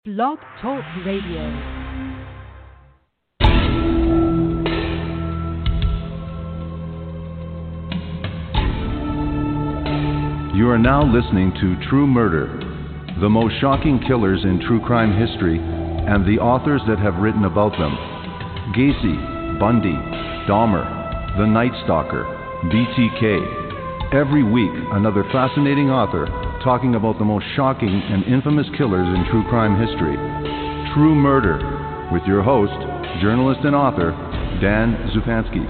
Blog Talk Radio. You are now listening to True Murder, the most shocking killers in true crime history, and the authors that have written about them. Gacy, Bundy, Dahmer, The Night Stalker, BTK. Every week, another fascinating author talking about the most shocking and infamous killers in true crime history. True Murder, with your host, journalist and author, Dan Zupansky.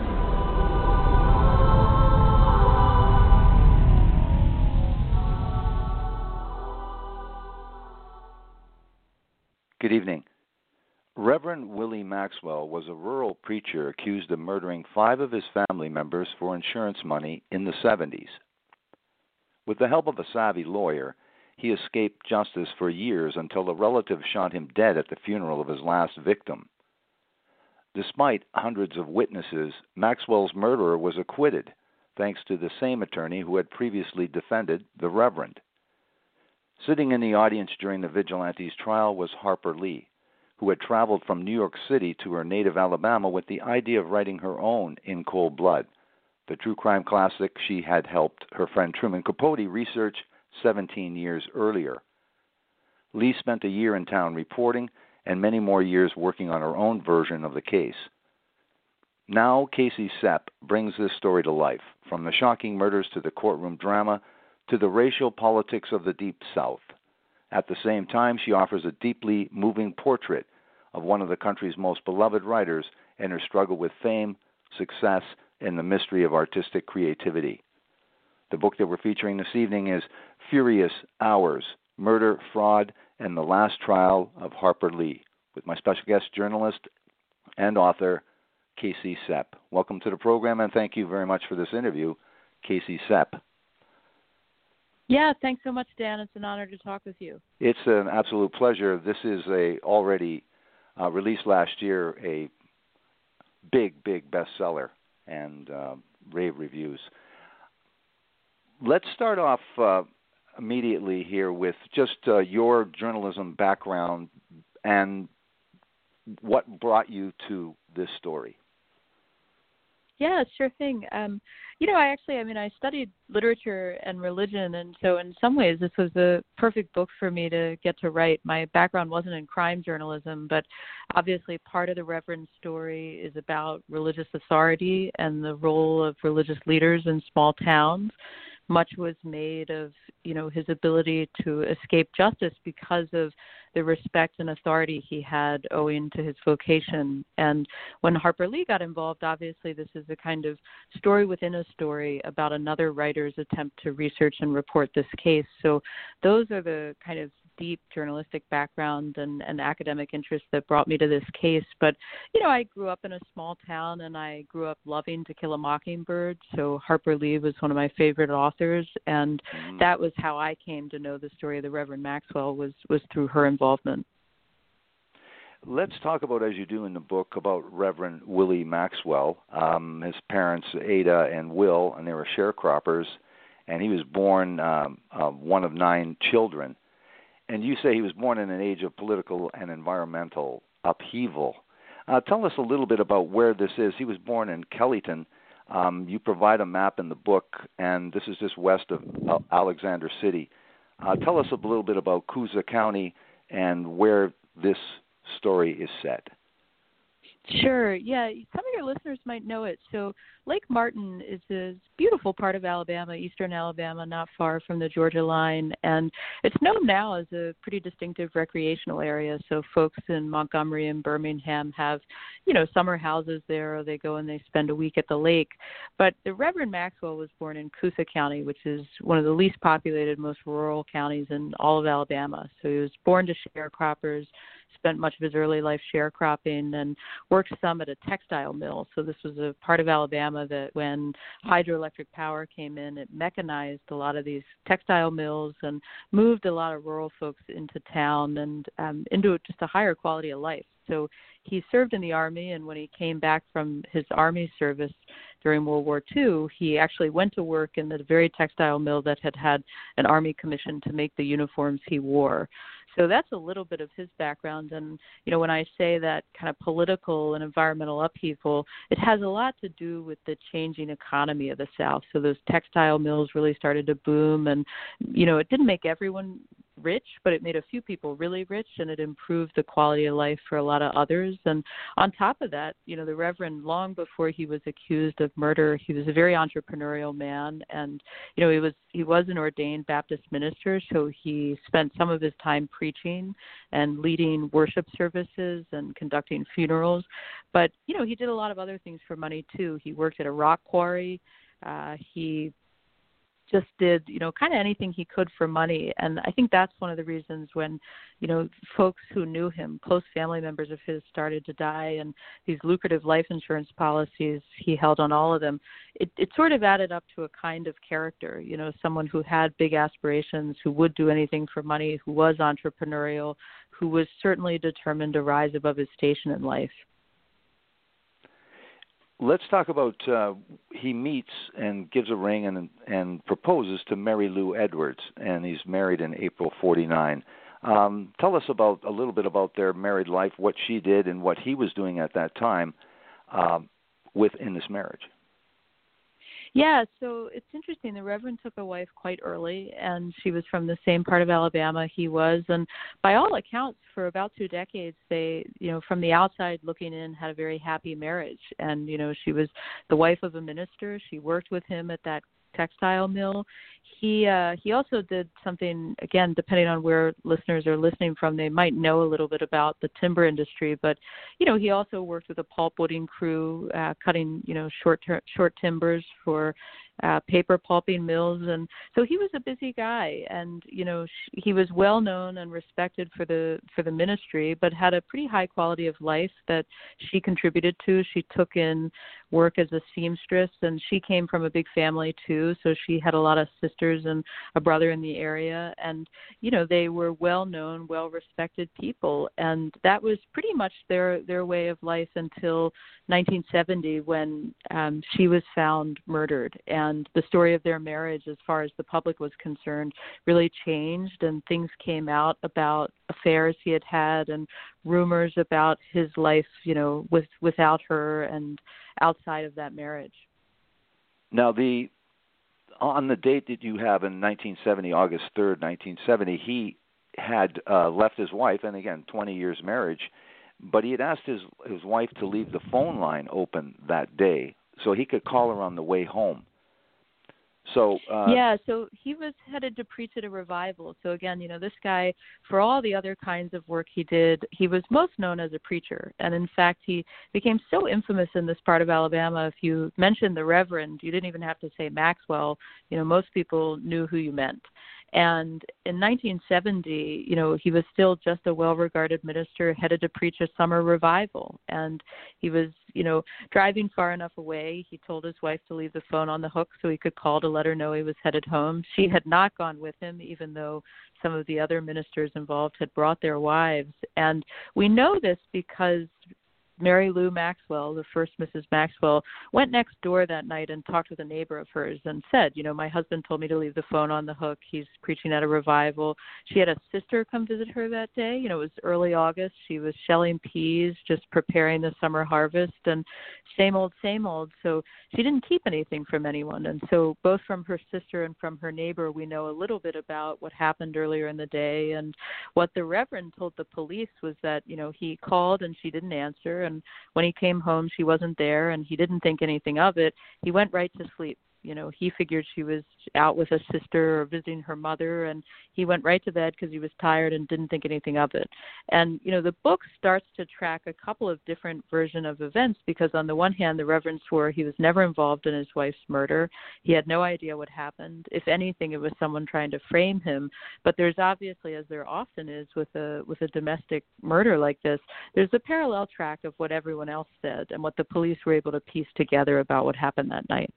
Good evening. Reverend Willie Maxwell was a rural preacher accused of murdering 5 of his family members for insurance money in the 70s. With the help of a savvy lawyer, he escaped justice for years until a relative shot him dead at the funeral of his last victim. Despite hundreds of witnesses, Maxwell's murderer was acquitted, thanks to the same attorney who had previously defended the Reverend. Sitting in the audience during the vigilante's trial was Harper Lee, who had traveled from New York City to her native Alabama with the idea of writing her own In Cold Blood, the true crime classic she had helped her friend Truman Capote research 17 years earlier. Lee spent a year in town reporting and many more years working on her own version of the case. Now Casey Sepp brings this story to life, from the shocking murders to the courtroom drama to the racial politics of the Deep South. At the same time, she offers a deeply moving portrait of one of the country's most beloved writers and her struggle with fame, success, and the mystery of artistic creativity. The book that we're featuring this evening is Furious Hours, Murder, Fraud, and the Last Trial of Harper Lee, with my special guest journalist and author, Casey Sepp. Welcome to the program, and thank you very much for this interview, Casey Sepp. Yeah, thanks so much, Dan. It's an honor to talk with you. It's an absolute pleasure. This is already released last year, a big bestseller and rave reviews. Let's start off immediately here with just your journalism background and what brought you to this story. Yeah, sure thing. I studied literature and religion, and so in some ways this was the perfect book for me to get to write. My background wasn't in crime journalism, but obviously part of the Reverend story is about religious authority and the role of religious leaders in small towns. Much was made of, his ability to escape justice because of the respect and authority he had owing to his vocation. And when Harper Lee got involved, obviously this is a kind of story within a story about another writer's attempt to research and report this case. So those are the kind of deep journalistic background and academic interest that brought me to this case. But, I grew up in a small town and I grew up loving To Kill a Mockingbird. So Harper Lee was one of my favorite authors. And that was how I came to know the story of the Reverend Maxwell was through her involvement. Let's talk about, as you do in the book, about Reverend Willie Maxwell. His parents, Ada and Will, and they were sharecroppers. And he was born one of 9 children. And you say he was born in an age of political and environmental upheaval. Tell us a little bit about where this is. He was born in Kellyton. You provide a map in the book, and this is just west of Alexander City. Tell us a little bit about Coosa County and where this story is set. Sure. Yeah, some of your listeners might know it. So Lake Martin is a beautiful part of Alabama, eastern Alabama, not far from the Georgia line. And it's known now as a pretty distinctive recreational area. So folks in Montgomery and Birmingham have, summer houses there, or they go and they spend a week at the lake. But the Reverend Maxwell was born in Coosa County, which is one of the least populated, most rural counties in all of Alabama. So he was born to sharecroppers, spent much of his early life sharecropping, and worked some at a textile mill. So this was a part of Alabama that when hydroelectric power came in, it mechanized a lot of these textile mills and moved a lot of rural folks into town and into just a higher quality of life. So he served in the Army, and when he came back from his Army service during World War II, he actually went to work in the very textile mill that had had an Army commission to make the uniforms he wore. So that's a little bit of his background. And, when I say that kind of political and environmental upheaval, it has a lot to do with the changing economy of the South. So those textile mills really started to boom. And, it didn't make everyone rich, but it made a few people really rich, and it improved the quality of life for a lot of others. And on top of that, the Reverend, long before he was accused of murder, he was a very entrepreneurial man, and he was an ordained Baptist minister, so he spent some of his time preaching and leading worship services and conducting funerals. But he did a lot of other things for money too. He worked at a rock quarry. He just did, kind of anything he could for money. And I think that's one of the reasons when, folks who knew him, close family members of his, started to die, and these lucrative life insurance policies he held on all of them, it sort of added up to a kind of character, someone who had big aspirations, who would do anything for money, who was entrepreneurial, who was certainly determined to rise above his station in life. Let's talk about he meets and gives a ring and proposes to Mary Lou Edwards, and he's married in April 49. Tell us a little bit about their married life, what she did and what he was doing at that time in this marriage. Yeah, so it's interesting. The Reverend took a wife quite early, and she was from the same part of Alabama he was. And by all accounts, for about 2 decades, they, from the outside looking in, had a very happy marriage. And, she was the wife of a minister. She worked with him at that textile mill. He also did something, again, depending on where listeners are listening from, they might know a little bit about the timber industry, but, he also worked with a pulpwooding crew, cutting, short timbers for paper pulping mills. And so he was a busy guy, and, he was well known and respected for the ministry, but had a pretty high quality of life that she contributed to. She took in work as a seamstress, and she came from a big family too, so she had a lot of sisters and a brother in the area, and they were well known, well respected people, and that was pretty much their way of life until 1970, when she was found murdered. And the story of their marriage, as far as the public was concerned, really changed, and things came out about affairs he had had and rumors about his life, without her and outside of that marriage. Now, on the date that you have in 1970, August 3rd, 1970, he had left his wife, and again, 20 years marriage, but he had asked his wife to leave the phone line open that day so he could call her on the way home. So so he was headed to preach at a revival. So again, this guy, for all the other kinds of work he did, he was most known as a preacher. And in fact, he became so infamous in this part of Alabama. If you mentioned the Reverend, you didn't even have to say Maxwell. Most people knew who you meant. And in 1970, he was still just a well-regarded minister headed to preach a summer revival. And he was, driving far enough away. He told his wife to leave the phone on the hook so he could call to let her know he was headed home. She had not gone with him, even though some of the other ministers involved had brought their wives. And we know this because Mary Lou Maxwell, the first Mrs. Maxwell, went next door that night and talked with a neighbor of hers and said, my husband told me to leave the phone on the hook. He's preaching at a revival. She had a sister come visit her that day. It was early August. She was shelling peas, just preparing the summer harvest, and same old, same old. So she didn't keep anything from anyone. And so both from her sister and from her neighbor, we know a little bit about what happened earlier in the day. And what the Reverend told the police was that, he called and she didn't answer. And when he came home, she wasn't there, and he didn't think anything of it. He went right to sleep. He figured she was out with a sister or visiting her mother, and he went right to bed because he was tired and didn't think anything of it. And, the book starts to track a couple of different versions of events because, on the one hand, the Reverend swore he was never involved in his wife's murder. He had no idea what happened. If anything, it was someone trying to frame him. But there's obviously, as there often is with a domestic murder like this, there's a parallel track of what everyone else said and what the police were able to piece together about what happened that night.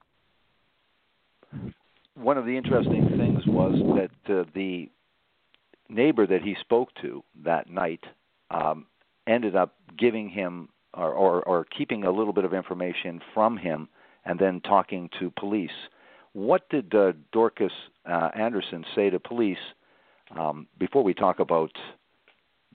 One of the interesting things was that the neighbor that he spoke to that night ended up giving him or keeping a little bit of information from him and then talking to police. What did Dorcas Anderson say to police before we talk about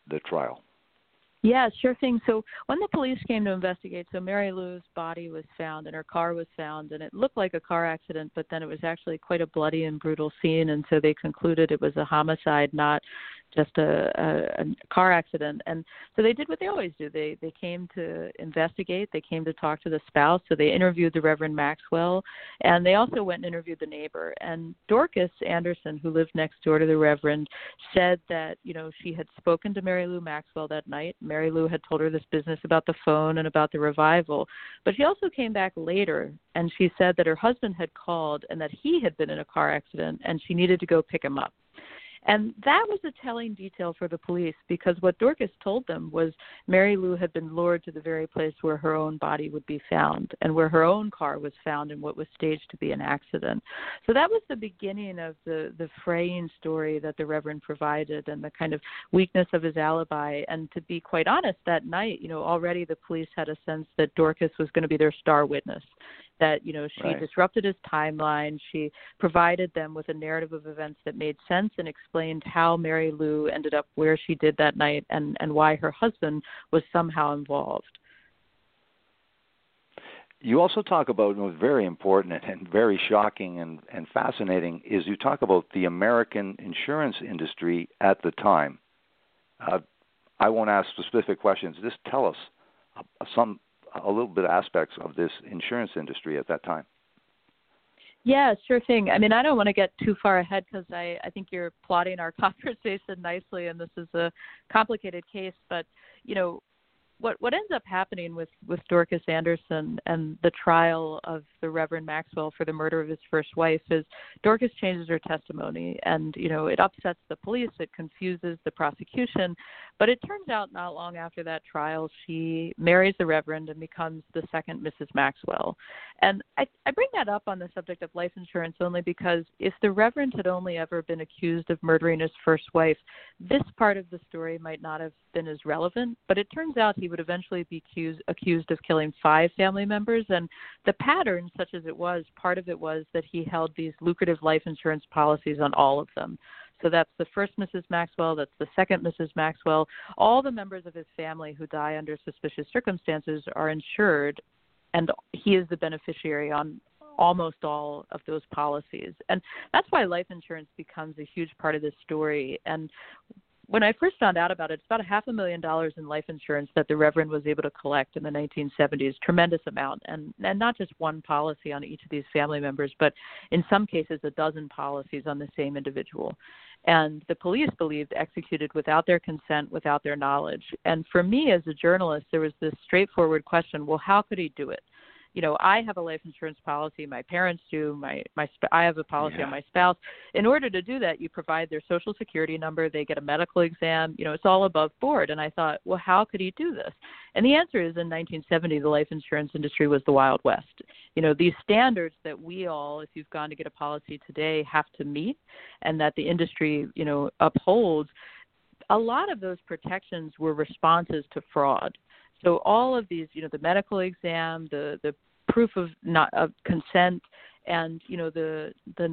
the trial. Yeah, sure thing. So when the police came to investigate, so Mary Lou's body was found and her car was found, and it looked like a car accident, but then it was actually quite a bloody and brutal scene, and so they concluded it was a homicide, not just a car accident. And so they did what they always do. They came to investigate. They came to talk to the spouse. So they interviewed the Reverend Maxwell, and they also went and interviewed the neighbor. And Dorcas Anderson, who lived next door to the Reverend, said that, she had spoken to Mary Lou Maxwell that night. Mary Lou had told her this business about the phone and about the revival. But she also came back later, and she said that her husband had called and that he had been in a car accident, and she needed to go pick him up. And that was a telling detail for the police, because what Dorcas told them was Mary Lou had been lured to the very place where her own body would be found and where her own car was found in what was staged to be an accident. So that was the beginning of the fraying story that the Reverend provided and the kind of weakness of his alibi. And to be quite honest, that night, already the police had a sense that Dorcas was going to be their star witness, that, she Right. disrupted his timeline. She provided them with a narrative of events that made sense and explained how Mary Lou ended up where she did that night and why her husband was somehow involved. You also talk about what's very important and very shocking and fascinating is you talk about the American insurance industry at the time. I won't ask specific questions. Just tell us a little bit of aspects of this insurance industry at that time. Yeah, sure thing. I mean, I don't want to get too far ahead because I think you're plotting our conversation nicely, and this is a complicated case. But, what ends up happening with Dorcas Anderson and the trial of the Reverend Maxwell for the murder of his first wife is Dorcas changes her testimony, and, it upsets the police, it confuses the prosecution, but it turns out not long after that trial, she marries the Reverend and becomes the second Mrs. Maxwell. And I bring that up on the subject of life insurance only because if the Reverend had only ever been accused of murdering his first wife, this part of the story might not have been as relevant, but it turns out he would eventually be accused of killing 5 family members, and the pattern, such as it was, part of it was that he held these lucrative life insurance policies on all of them. So that's the first Mrs. Maxwell, that's the second Mrs. Maxwell. All the members of his family who die under suspicious circumstances are insured, and he is the beneficiary on almost all of those policies. And that's why life insurance becomes a huge part of this story. And when I first found out about it, it's about $500,000 in life insurance that the Reverend was able to collect in the 1970s, tremendous amount, and not just one policy on each of these family members, but in some cases a dozen policies on the same individual. And the police believed executed without their consent, without their knowledge. And for me as a journalist, there was this straightforward question, well, how could he do it? I have a life insurance policy. My parents do. I have a policy on my spouse. In order to do that, you provide their Social Security number. They get a medical exam. It's all above board. And I thought, well, how could he do this? And the answer is in 1970, the life insurance industry was the Wild West. These standards that we all, if you've gone to get a policy today, have to meet and that the industry, upholds, a lot of those protections were responses to fraud. So all of these, the medical exam, the proof of consent, and the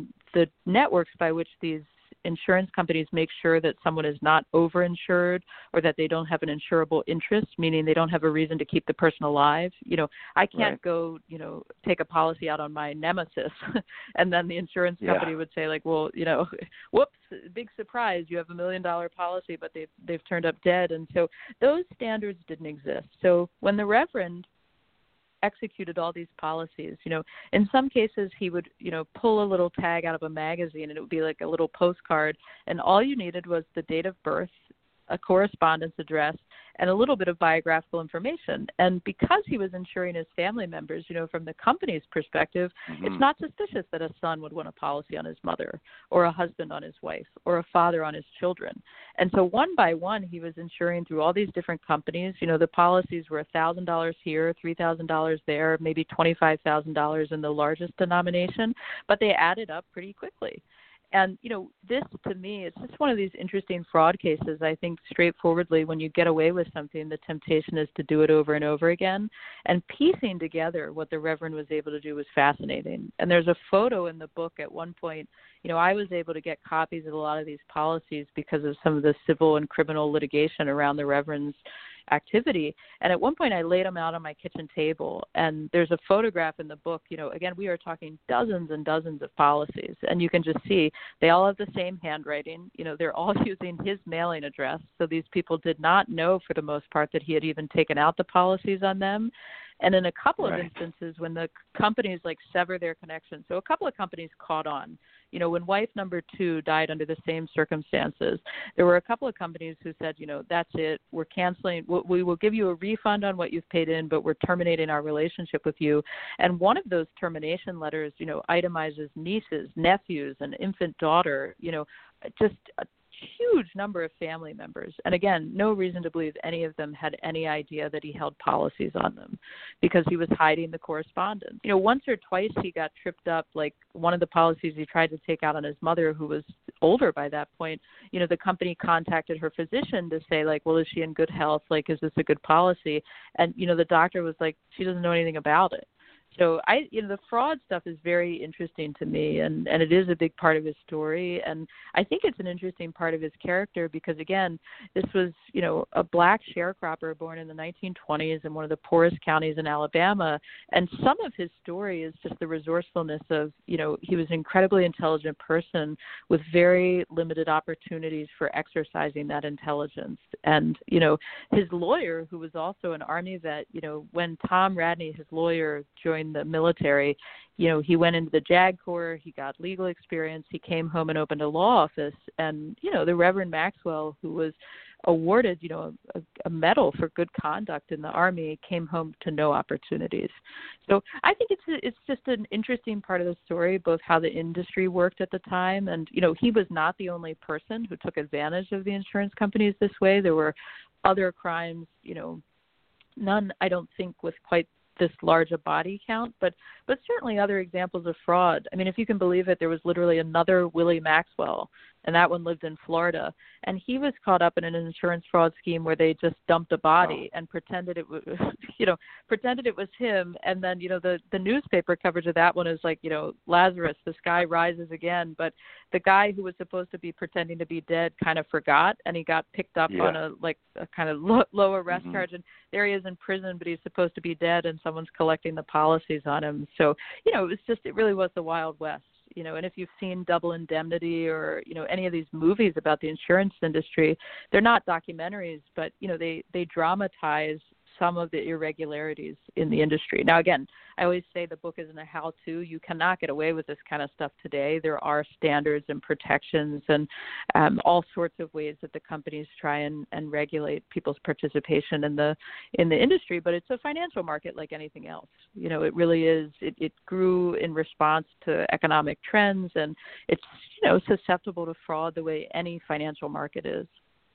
networks by which these insurance companies make sure that someone is not overinsured or that they don't have an insurable interest, meaning they don't have a reason to keep the person alive. I can't go, take a policy out on my nemesis and then the insurance company would say like, well, whoops, big surprise, you have $1 million policy, but they've turned up dead. And so those standards didn't exist. So when the Reverend executed all these policies, in some cases he would, pull a little tag out of a magazine and it would be like a little postcard, and all you needed was the date of birth, a correspondence address, and a little bit of biographical information. And because he was insuring his family members, from the company's perspective, it's not suspicious that a son would want a policy on his mother or a husband on his wife or a father on his children. And so one by one, he was insuring through all these different companies. The policies were $1,000 here, $3,000 there, maybe $25,000 in the largest denomination, but they added up pretty quickly. And, this to me, it's just one of these interesting fraud cases. I think straightforwardly, when you get away with something, the temptation is to do it over and over again. And piecing together what the Reverend was able to do was fascinating. And there's a photo in the book at one point. I was able to get copies of a lot of these policies because of some of the civil and criminal litigation around the Reverend's activity. And at one point I laid them out on my kitchen table, and there's a photograph in the book. Again, we are talking dozens and dozens of policies, and you can just see they all have the same handwriting. They're all using his mailing address. So these people did not know, for the most part, that he had even taken out the policies on them. And in a couple of instances, when the companies sever their connection, so a couple of companies caught on. When wife number 2 died under the same circumstances, there were a couple of companies who said, that's it, we're canceling, we will give you a refund on what you've paid in, but we're terminating our relationship with you. And one of those termination letters, itemizes nieces, nephews, an infant daughter, just a huge number of family members. And again, no reason to believe any of them had any idea that he held policies on them, because he was hiding the correspondence. Once or twice he got tripped up, like one of the policies he tried to take out on his mother, who was older by that point. The company contacted her physician to say, well, is she in good health? Is this a good policy? And, the doctor was like, she doesn't know anything about it. So the fraud stuff is very interesting to me, and it is a big part of his story. And I think it's an interesting part of his character because, again, this was, a black sharecropper born in the 1920s in one of the poorest counties in Alabama. And some of his story is just the resourcefulness of, he was an incredibly intelligent person with very limited opportunities for exercising that intelligence. And, his lawyer, who was also an Army vet, when Tom Radney, his lawyer, joined the military, he went into the JAG Corps, he got legal experience, he came home and opened a law office, and, the Reverend Maxwell, who was awarded, a medal for good conduct in the Army, came home to no opportunities. So I think it's just an interesting part of the story, both how the industry worked at the time, and, he was not the only person who took advantage of the insurance companies this way. There were other crimes, none, I don't think, with quite this large a body count, but certainly other examples of fraud. I mean, if you can believe it, there was literally another Willie Maxwell, and that one lived in Florida, and he was caught up in an insurance fraud scheme where they just dumped a body and pretended it was, pretended it was him, and then, the newspaper coverage of that one is like, Lazarus, the sky rises again, but the guy who was supposed to be pretending to be dead kind of forgot, and he got picked up on a kind of low arrest charge, and there he is in prison, but he's supposed to be dead, and someone's collecting the policies on him. So, it really was the Wild West. And if you've seen Double Indemnity or, any of these movies about the insurance industry, they're not documentaries, but, they dramatize some of the irregularities in the industry. Now, again, I always say the book isn't a how-to. You cannot get away with this kind of stuff today. There are standards and protections and all sorts of ways that the companies try and regulate people's participation in the industry, but it's a financial market like anything else. It really is. It grew in response to economic trends, and it's, susceptible to fraud the way any financial market is.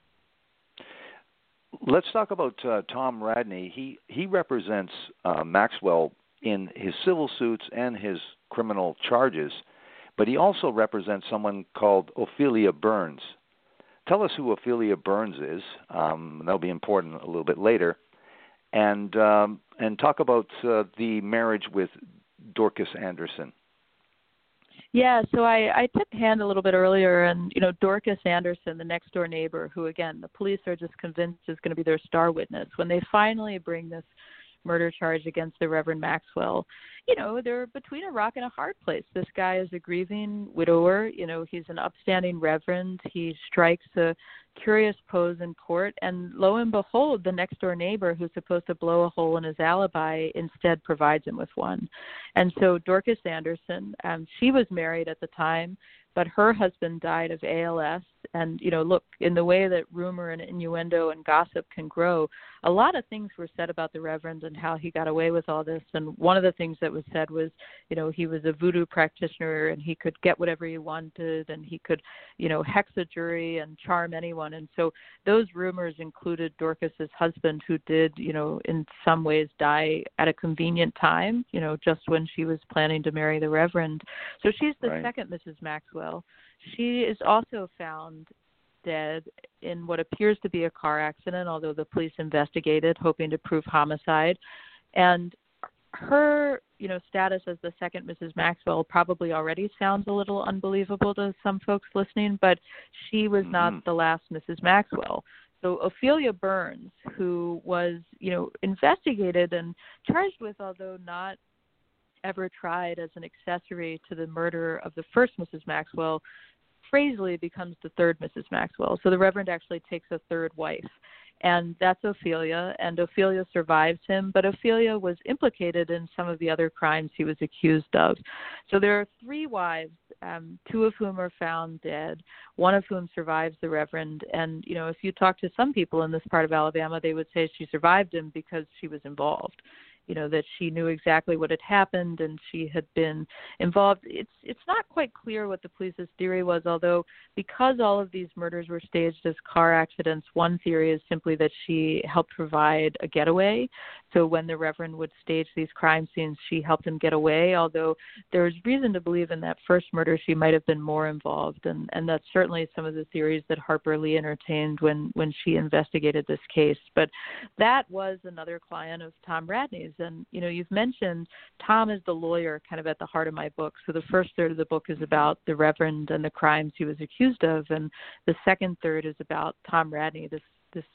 Let's talk about Tom Radney. He represents Maxwell in his civil suits and his criminal charges, but he also represents someone called Ophelia Burns. Tell us who Ophelia Burns is. That'll be important a little bit later, and talk about the marriage with Dorcas Anderson. Yeah, so I tipped hand a little bit earlier, and, Dorcas Anderson, the next-door neighbor, who, again, the police are just convinced is going to be their star witness. When they finally bring this murder charge against the Reverend Maxwell, they're between a rock and a hard place. This guy is a grieving widower. He's an upstanding reverend. He strikes a curious pose in court, and lo and behold, the next-door neighbor, who's supposed to blow a hole in his alibi, instead provides him with one. And so Dorcas Anderson, she was married at the time, but her husband died of ALS. And, look, in the way that rumor and innuendo and gossip can grow, a lot of things were said about the Reverend and how he got away with all this. And one of the things that was said was, he was a voodoo practitioner and he could get whatever he wanted and he could, hex a jury and charm anyone. And so those rumors included Dorcas's husband, who did, in some ways die at a convenient time, just when she was planning to marry the Reverend. So she's the second Mrs. Maxwell. She is also found dead in what appears to be a car accident, although the police investigated, hoping to prove homicide. And her, status as the second Mrs. Maxwell probably already sounds a little unbelievable to some folks listening, but she was not the last Mrs. Maxwell. So Ophelia Burns, who was, investigated and charged with, although not ever tried as an accessory to the murder of the first Mrs. Maxwell, crazily becomes the third Mrs. Maxwell. So the Reverend actually takes a third wife, and that's Ophelia, and Ophelia survives him, but Ophelia was implicated in some of the other crimes he was accused of. So there are three wives, two of whom are found dead, one of whom survives the Reverend, and, if you talk to some people in this part of Alabama, they would say she survived him because she was involved. That she knew exactly what had happened and she had been involved. It's not quite clear what the police's theory was, although because all of these murders were staged as car accidents, one theory is simply that she helped provide a getaway. So when the Reverend would stage these crime scenes, she helped him get away, although there's reason to believe in that first murder she might have been more involved. And that's certainly some of the theories that Harper Lee entertained when she investigated this case. But that was another client of Tom Radney's. And, you've mentioned Tom is the lawyer kind of at the heart of my book. So the first third of the book is about the Reverend and the crimes he was accused of. And the second third is about Tom Radney, this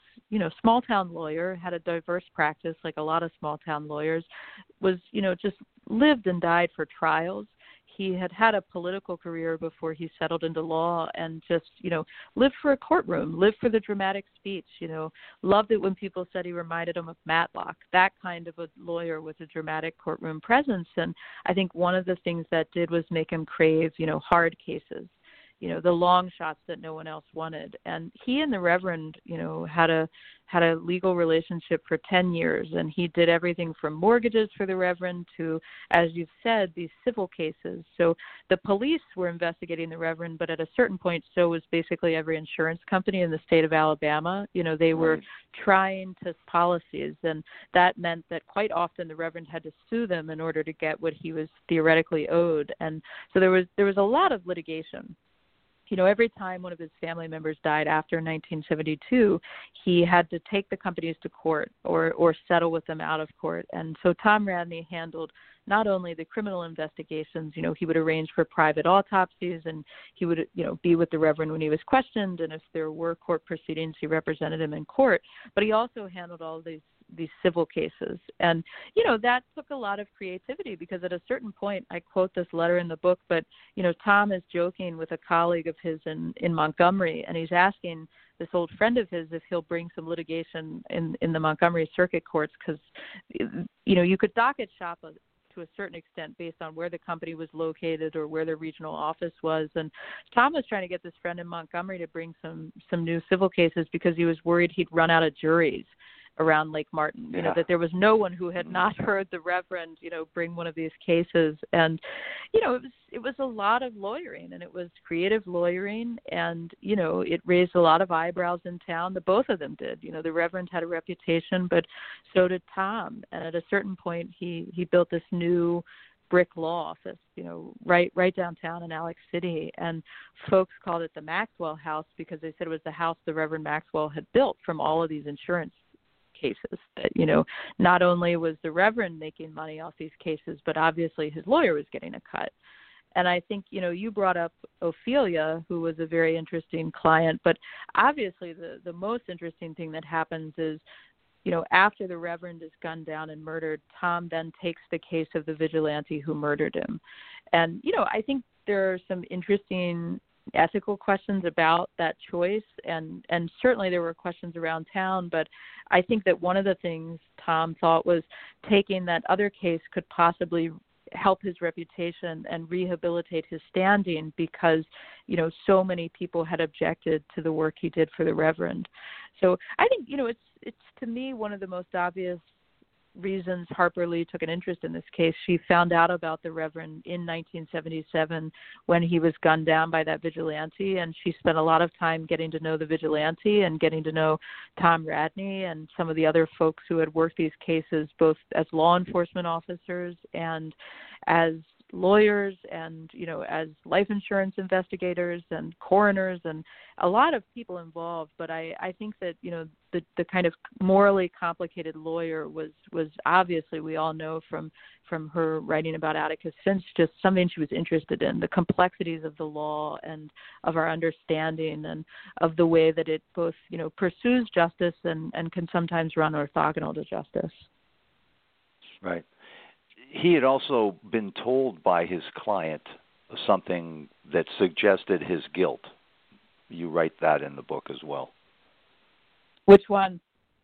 small town lawyer, had a diverse practice like a lot of small town lawyers, was, just lived and died for trials. He had a political career before he settled into law and just, lived for a courtroom, lived for the dramatic speech, loved it when people said he reminded him of Matlock, that kind of a lawyer with a dramatic courtroom presence. And I think one of the things that did was make him crave, hard cases, the long shots that no one else wanted. And he and the Reverend, had a legal relationship for 10 years, and he did everything from mortgages for the Reverend to, as you've said, these civil cases. So the police were investigating the Reverend, but at a certain point, so was basically every insurance company in the state of Alabama. They were trying to policies, and that meant that quite often the Reverend had to sue them in order to get what he was theoretically owed. And so there was a lot of litigation. Every time one of his family members died after 1972, he had to take the companies to court or settle with them out of court. And so Tom Radney handled not only the criminal investigations, he would arrange for private autopsies, and he would, be with the Reverend when he was questioned. And if there were court proceedings, he represented him in court. But he also handled all these civil cases. And, that took a lot of creativity because at a certain point, I quote this letter in the book, but, Tom is joking with a colleague of his in Montgomery, and he's asking this old friend of his if he'll bring some litigation in the Montgomery circuit courts because, you could docket shop to a certain extent based on where the company was located or where the regional office was. And Tom was trying to get this friend in Montgomery to bring some new civil cases because he was worried he'd run out of juries around Lake Martin, that there was no one who had not heard the Reverend, bring one of these cases. And, it was a lot of lawyering, and it was creative lawyering, and, it raised a lot of eyebrows in town. The both of them did. The Reverend had a reputation, but so did Tom. And at a certain point, he built this new brick law office, right downtown in Alex City. And folks called it the Maxwell House because they said it was the house the Reverend Maxwell had built from all of these insurance cases. That, not only was the Reverend making money off these cases, but obviously his lawyer was getting a cut. And I think, you brought up Ophelia, who was a very interesting client, but obviously the most interesting thing that happens is, after the Reverend is gunned down and murdered, Tom then takes the case of the vigilante who murdered him. And, I think there are some interesting ethical questions about that choice, and certainly there were questions around town, but I think that one of the things Tom thought was taking that other case could possibly help his reputation and rehabilitate his standing because, so many people had objected to the work he did for the Reverend. So I think, it's to me one of the most obvious reasons Harper Lee took an interest in this case. She found out about the Reverend in 1977 when he was gunned down by that vigilante, and she spent a lot of time getting to know the vigilante and getting to know Tom Radney and some of the other folks who had worked these cases both as law enforcement officers and as lawyers and, as life insurance investigators and coroners and a lot of people involved. But I think that, the kind of morally complicated lawyer was obviously, we all know from her writing about Atticus Finch, just something she was interested in, the complexities of the law and of our understanding and of the way that it both, pursues justice and can sometimes run orthogonal to justice. Right. He had also been told by his client something that suggested his guilt. You write that in the book as well. Which one?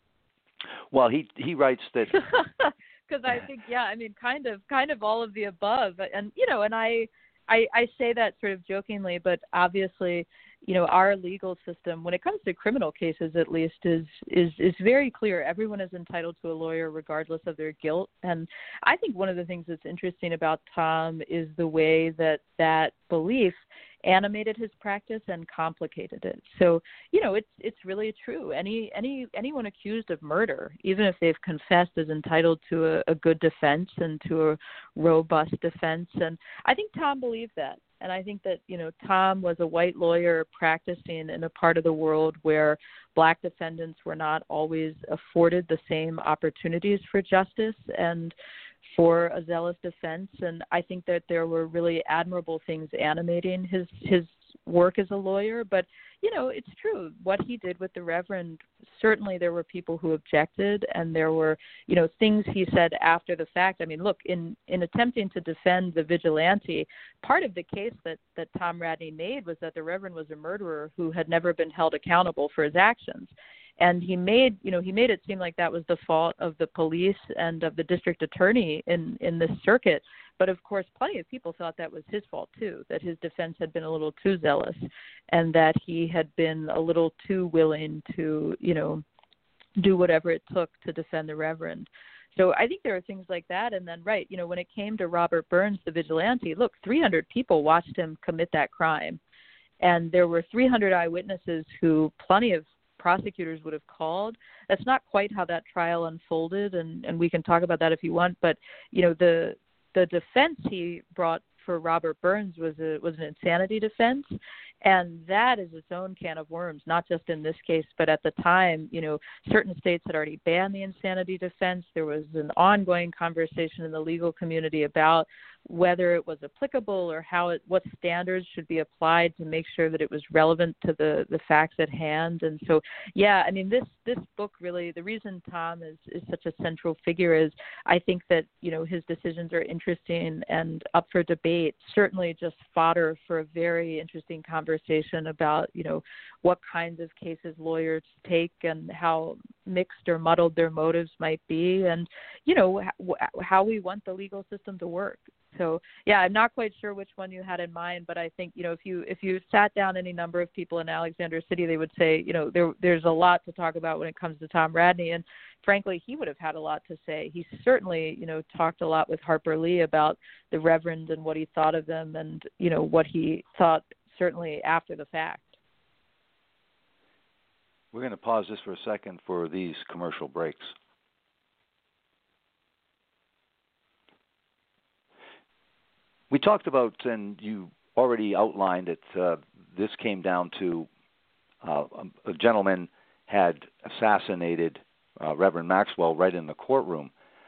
Well, he writes that because I think, kind of all of the above, and and I say that sort of jokingly, but obviously, our legal system, when it comes to criminal cases, at least, is very clear. Everyone is entitled to a lawyer regardless of their guilt, and I think one of the things that's interesting about Tom is the way that belief animated his practice and complicated it. So, it's really true. Anyone accused of murder, even if they've confessed, is entitled to a good defense and to a robust defense. And I think Tom believed that. And I think that, Tom was a white lawyer practicing in a part of the world where black defendants were not always afforded the same opportunities for justice and for a zealous defense. And I think that there were really admirable things animating his work as a lawyer. But, it's true. What he did with the Reverend, certainly there were people who objected, and there were, things he said after the fact. I mean, look, in attempting to defend the vigilante, part of the case that Tom Radney made was that the Reverend was a murderer who had never been held accountable for his actions. And he made it seem like that was the fault of the police and of the district attorney in this circuit. But of course, plenty of people thought that was his fault too, that his defense had been a little too zealous and that he had been a little too willing to, do whatever it took to defend the Reverend. So I think there are things like that. And then, right, when it came to Robert Burns, the vigilante, look, 300 people watched him commit that crime. And there were 300 eyewitnesses who plenty of prosecutors would have called. That's not quite how that trial unfolded, and we can talk about that if you want. But the defense he brought for Robert Burns was an insanity defense, and that is its own can of worms. Not just in this case, but at the time, certain states had already banned the insanity defense. There was an ongoing conversation in the legal community about whether it was applicable or what standards should be applied to make sure that it was relevant to the facts at hand. And so, yeah, I mean, this book really, the reason Tom is such a central figure is I think that, his decisions are interesting and up for debate, certainly just fodder for a very interesting conversation about, what kinds of cases lawyers take and how mixed or muddled their motives might be and, how we want the legal system to work. So, yeah, I'm not quite sure which one you had in mind, but I think, if you sat down any number of people in Alexander City, they would say, there's a lot to talk about when it comes to Tom Radney. And frankly, he would have had a lot to say. He certainly, talked a lot with Harper Lee about the Reverend and what he thought of them and, what he thought certainly after the fact. We're going to pause this for a second for these commercial breaks. We talked about, and you already outlined it, this came down to a gentleman had assassinated Reverend Maxwell right in the courtroom.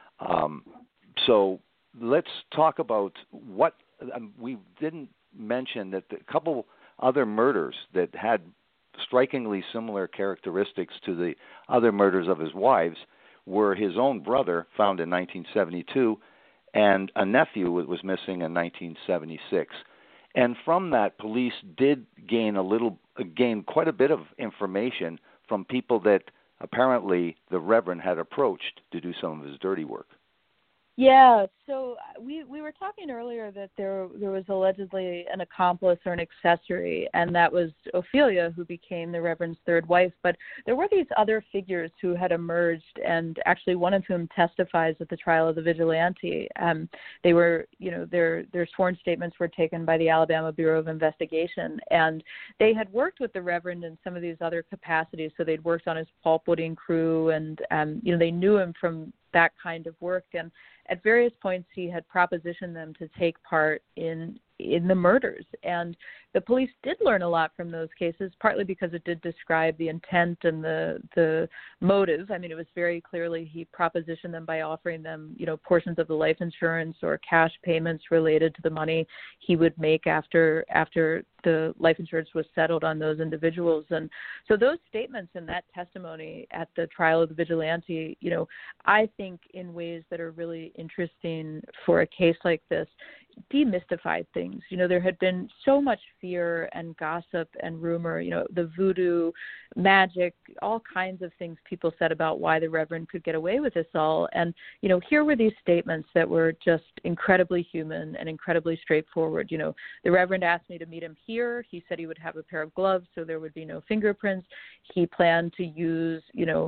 So let's talk about what we didn't mention that a couple other murders that had strikingly similar characteristics to the other murders of his wives were his own brother, found in 1972, and a nephew was missing in 1976. And from that, police did gain quite a bit of information from people that apparently the Reverend had approached to do some of his dirty work. Yeah, so we were talking earlier that there was allegedly an accomplice or an accessory, and that was Ophelia, who became the Reverend's third wife. But there were these other figures who had emerged, and actually one of whom testifies at the trial of the vigilante. They were, their sworn statements were taken by the Alabama Bureau of Investigation, and they had worked with the Reverend in some of these other capacities. So they'd worked on his pulpwooding crew, and they knew him from that kind of work. And at various points points he had propositioned them to take part in the murders. And the police did learn a lot from those cases, partly because it did describe the intent and the motive. I mean, it was very clearly he propositioned them by offering them, portions of the life insurance or cash payments related to the money he would make after the life insurance was settled on those individuals. And so those statements and that testimony at the trial of the vigilante, I think in ways that are really interesting for a case like this, demystified things. There had been so much fear and gossip and rumor, the voodoo, magic, all kinds of things people said about why the Reverend could get away with this all. And, here were these statements that were just incredibly human and incredibly straightforward. The Reverend asked me to meet him here. He said he would have a pair of gloves so there would be no fingerprints. He planned to use,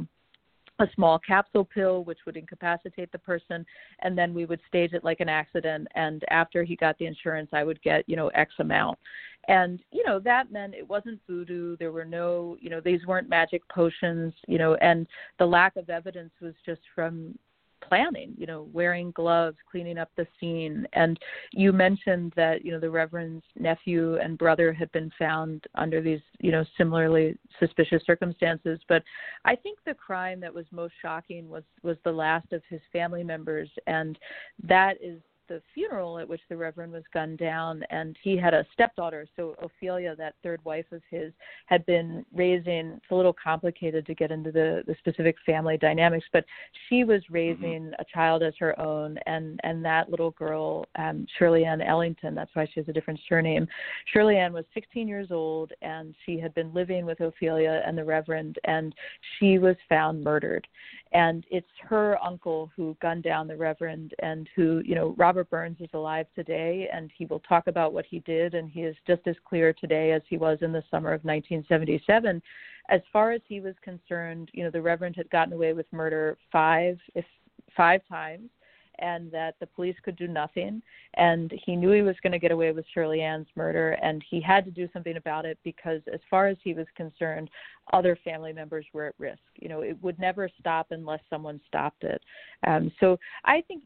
a small capsule pill, which would incapacitate the person, and then we would stage it like an accident. And after he got the insurance, I would get, X amount. And, that meant it wasn't voodoo. There were no, these weren't magic potions, and the lack of evidence was just from planning, wearing gloves, cleaning up the scene. And you mentioned that, the Reverend's nephew and brother had been found under these, similarly suspicious circumstances. But I think the crime that was most shocking was the last of his family members. And that is the funeral at which the Reverend was gunned down, and he had a stepdaughter. So Ophelia, that third wife of his, had been raising, it's a little complicated to get into the specific family dynamics, but she was raising a child as her own, and that little girl, Shirley Ann Ellington, that's why she has a different surname. Shirley Ann was 16 years old, and she had been living with Ophelia and the Reverend, and she was found murdered. And it's her uncle who gunned down the Reverend, and who, Robert Burns is alive today, and he will talk about what he did, and he is just as clear today as he was in the summer of 1977. As far as he was concerned, the Reverend had gotten away with murder five times, and that the police could do nothing. And he knew he was going to get away with Shirley Ann's murder, and he had to do something about it because, as far as he was concerned, other family members were at risk. It would never stop unless someone stopped it. So I think,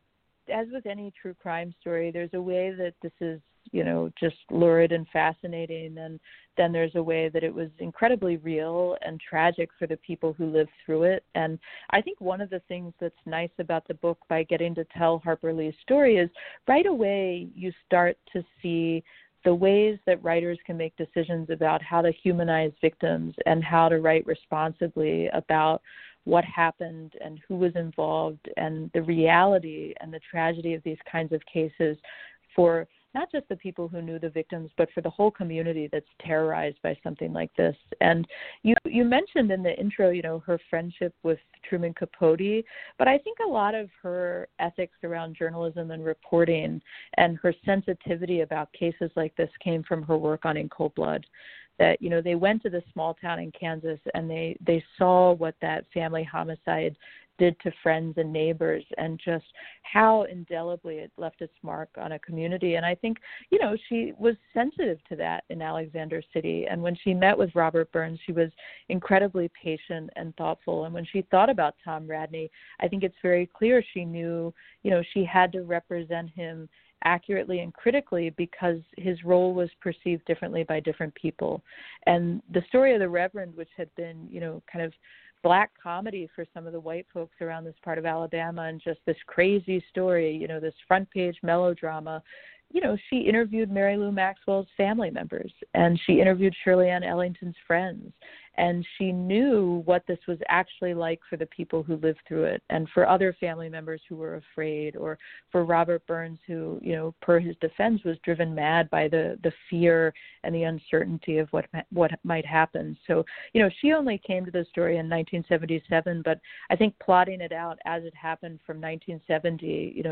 as with any true crime story, there's a way that this is, just lurid and fascinating, and then there's a way that it was incredibly real and tragic for the people who lived through it. And I think one of the things that's nice about the book, by getting to tell Harper Lee's story, is right away you start to see the ways that writers can make decisions about how to humanize victims and how to write responsibly about what happened and who was involved, and the reality and the tragedy of these kinds of cases for not just the people who knew the victims, but for the whole community that's terrorized by something like this. And you mentioned in the intro, her friendship with Truman Capote, but I think a lot of her ethics around journalism and reporting and her sensitivity about cases like this came from her work on In Cold Blood. That, they went to the small town in Kansas, and they saw what that family homicide did to friends and neighbors, and just how indelibly it left its mark on a community. And I think, she was sensitive to that in Alexander City. And when she met with Robert Burns, she was incredibly patient and thoughtful. And when she thought about Tom Radney, I think it's very clear she knew, she had to represent him accurately and critically because his role was perceived differently by different people. And the story of the Reverend, which had been, kind of black comedy for some of the white folks around this part of Alabama, and just this crazy story, this front page melodrama, she interviewed Mary Lou Maxwell's family members, and she interviewed Shirley Ann Ellington's friends, and she knew what this was actually like for the people who lived through it, and for other family members who were afraid, or for Robert Burns, who, per his defense, was driven mad by the fear and the uncertainty of what might happen. So, she only came to the story in 1977, but I think plotting it out as it happened from 1970, to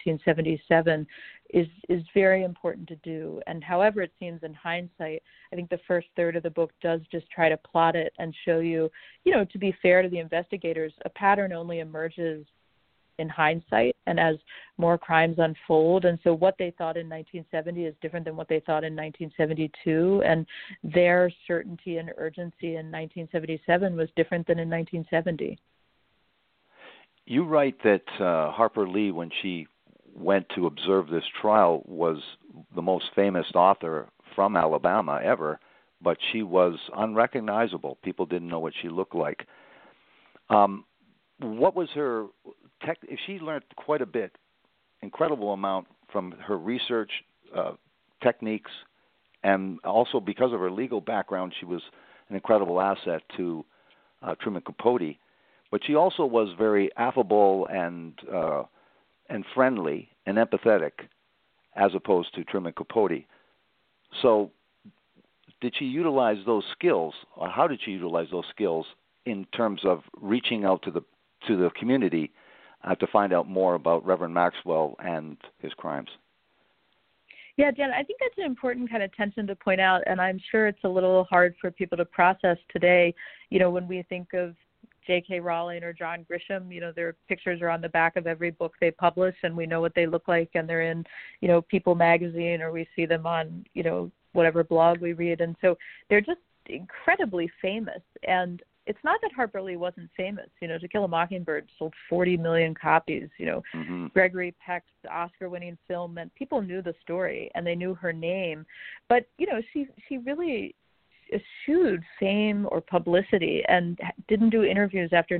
1977 is very important to do. And however it seems in hindsight, I think the first third of the book does just try to plot it and show you, to be fair to the investigators, a pattern only emerges in hindsight and as more crimes unfold. And so what they thought in 1970 is different than what they thought in 1972. And their certainty and urgency in 1977 was different than in 1970. You write that Harper Lee, when she went to observe this trial was the most famous author from Alabama ever, but she was unrecognizable. People didn't know what she looked like. What was her she learned quite a bit, incredible amount from her research techniques, and also because of her legal background, she was an incredible asset to Truman Capote. But she also was very affable and friendly and empathetic, as opposed to Truman Capote. So, did she utilize those skills, or how did she utilize those skills in terms of reaching out to the community to find out more about Reverend Maxwell and his crimes? Yeah, Dan, I think that's an important kind of tension to point out, and I'm sure it's a little hard for people to process today. You know, when we think of J.K. Rowling or John Grisham, you know, their pictures are on the back of every book they publish, and we know what they look like, and they're in, you know, People magazine, or we see them on, you know, whatever blog we read. And so they're just incredibly famous. And it's not that Harper Lee wasn't famous. You know, To Kill a Mockingbird sold 40 million copies. You know, Gregory Peck's Oscar-winning film meant people knew the story and they knew her name. But, you know, she really eschewed fame or publicity and didn't do interviews after